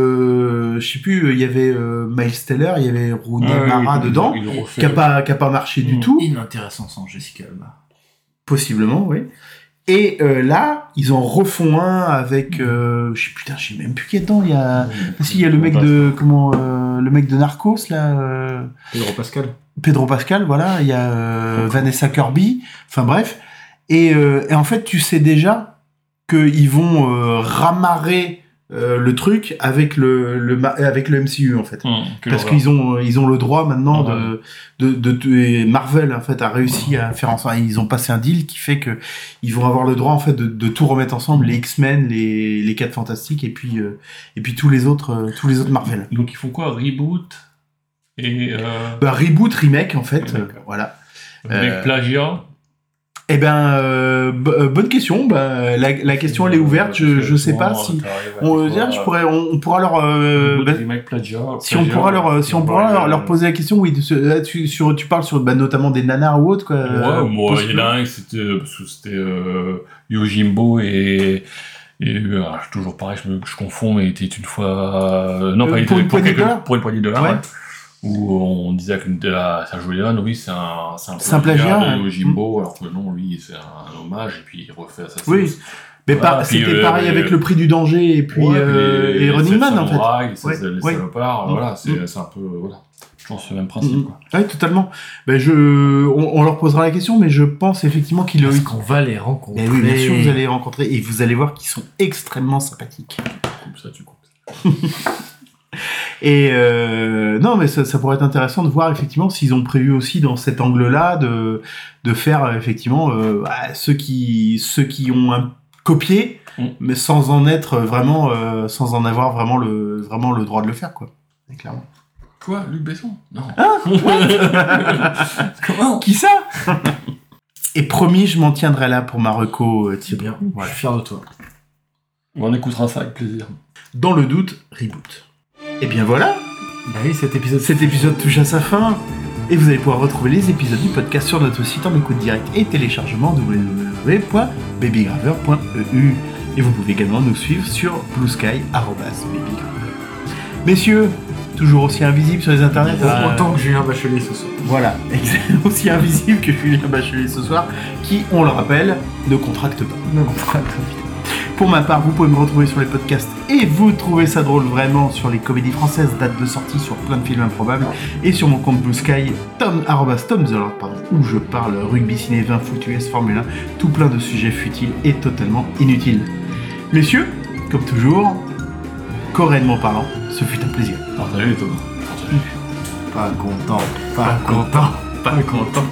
euh, je sais plus, il y avait euh, Miles Teller, il y avait Rooney ah, Mara oui, dedans, qui a pas, qui a pas marché mmh. du tout. Inintéressant sans Jessica Alba. Possiblement, oui. Et euh, là, ils en refont un avec, euh, je sais putain, je sais même plus qui est dedans. Il y a, mmh, si il y a le mec de comment, euh, le mec de Narcos là. Euh, Pedro Pascal. Pedro Pascal, voilà. Il y a euh, Vanessa Kirby. Enfin bref. Et, euh, et en fait, tu sais déjà qu'ils vont euh, ramarrer euh, le truc avec le, le avec le M C U en fait. Mmh, parce qu'ils ont ils ont le droit maintenant ah, de, ouais. de, de, de et Marvel en fait a réussi à faire enfin ils ont passé un deal qui fait que ils vont avoir le droit en fait de, de tout remettre ensemble, les X-Men, les les quatre Fantastiques et puis euh, et puis tous les autres euh, tous les autres Marvel. Donc ils font quoi, reboot et euh... bah reboot remake en fait euh, voilà. Avec euh... plagiat. Eh ben, euh, b- bonne question. Bah, la, la question elle est ouverte. Je, je sais pas si on, dire, je pourrais, on, on pourra leur, euh, bah, plagiat, si on pourra leur, si on pourra leur, leur poser la question. Oui, tu, sur, tu parles sur, bah, notamment des nanars ou autres quoi. Ouais, moi, il y en a un, c'était, parce que c'était euh, Yojimbo et. Et euh, toujours pareil, je, me, je confonds, mais il était une fois. Euh, non, euh, pas pour, une pour, quelques, pour une poignée de dollars. Ouais. Ouais. Où on disait que de la Sergio Leone, oui, c'est un, c'est un, c'est un plagiat de Yojimbo, mmh. alors que non, lui, c'est un hommage, et puis il refait ça. Oui, mais voilà, par, c'était euh, pareil euh, avec Le Prix du Danger, et puis, ouais, euh, les, et Running Man, en fait. Les, ouais, les ouais. salopards, mmh. voilà, c'est, mmh. c'est un peu, voilà. Je pense que c'est le même principe, mmh. quoi. Oui, totalement. Ben, je, on, on leur posera la question, mais je pense effectivement qu'ils Parce qu'on va les rencontrer. Et oui, bien sûr, vous allez les rencontrer, et vous allez voir qu'ils sont extrêmement sympathiques. Comme ça, tu coupes. Et euh, non, mais ça, ça pourrait être intéressant de voir effectivement s'ils ont prévu aussi dans cet angle-là de de faire effectivement euh, bah, ceux qui ceux qui ont un copié, mmh. mais sans en être vraiment, euh, sans en avoir vraiment le vraiment le droit de le faire, quoi. Et clairement. Quoi, Luc Besson ? Non. Ah Comment ? Qui ça ? Et promis, je m'en tiendrai là pour ma reco, Thierry. Bien. Ouais. Je suis fier de toi. On écoutera ça avec plaisir. Dans le doute, reboot. Et bien voilà. Bah oui, cet épisode. Cet épisode touche à sa fin. Et vous allez pouvoir retrouver les épisodes du podcast sur notre site en écoute direct et téléchargement w w w point babygraveur point e u. Et vous pouvez également nous suivre sur bluesky arobase babygraveur. Messieurs, toujours aussi invisible sur les internets. Euh... Autant que Julien Bachelier ce soir. Voilà, aussi invisible que Julien Bachelier ce soir, qui, on le rappelle, ne contracte pas. Ne contracte pas. Pour ma part, vous pouvez me retrouver sur les podcasts et vous trouvez ça drôle vraiment sur les comédies françaises, date de sortie sur plein de films improbables, et sur mon compte Blue Sky, tom, arrobas tom the Lord, pardon, où je parle rugby, ciné, vin, foot, U S, Formule un, tout plein de sujets futiles et totalement inutiles. Messieurs, comme toujours, correctement parlant, ce fut un plaisir. Partagez Thomas. Partagez. Pas content, pas content, pas content.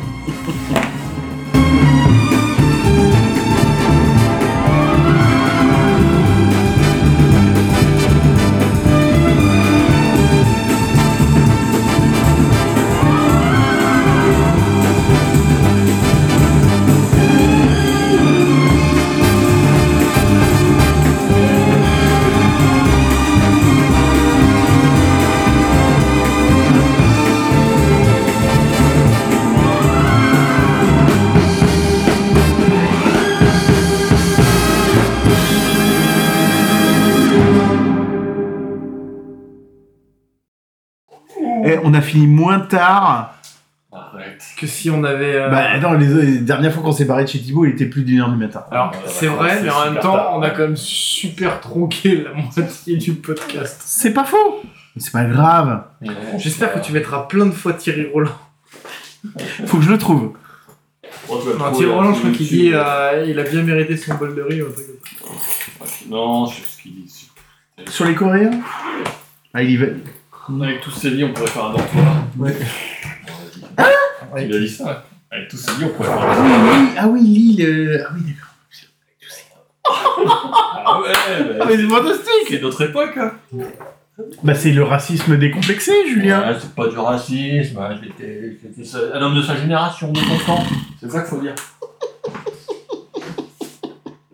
On a fini moins tard Arrête. que si on avait... Euh... Bah non, les, les dernières fois qu'on s'est barré de chez Thibaut, il était plus d'une heure du matin. Alors, ouais, c'est vrai, c'est mais en même temps, tard. On a quand même super tronqué la moitié du podcast. C'est pas faux. C'est pas grave. Ouais, j'espère que tu mettras plein de fois Thierry Roland. Faut que je le trouve. Oh, non, Thierry Roland, je crois qu'il dit euh, il a bien mérité son bol de riz ou un truc comme ça. Non, je sais ce qu'il dit. Sur les Coréens. Ah, il y va. Avec tous ces lits, on pourrait faire un dortoir. Ouais. Ah ouais. Il a dit ça. Avec tous ces lits, on pourrait faire un dortoir. Ah oui, l'île. Euh... Ah oui, d'accord. Ah ouais, bah, ah mais c'est fantastique. C'est notre époque. Hein. Bah c'est le racisme décomplexé, Julien. Ouais, c'est pas du racisme. J'étais un homme de sa génération, de son temps. C'est ça qu'il faut dire.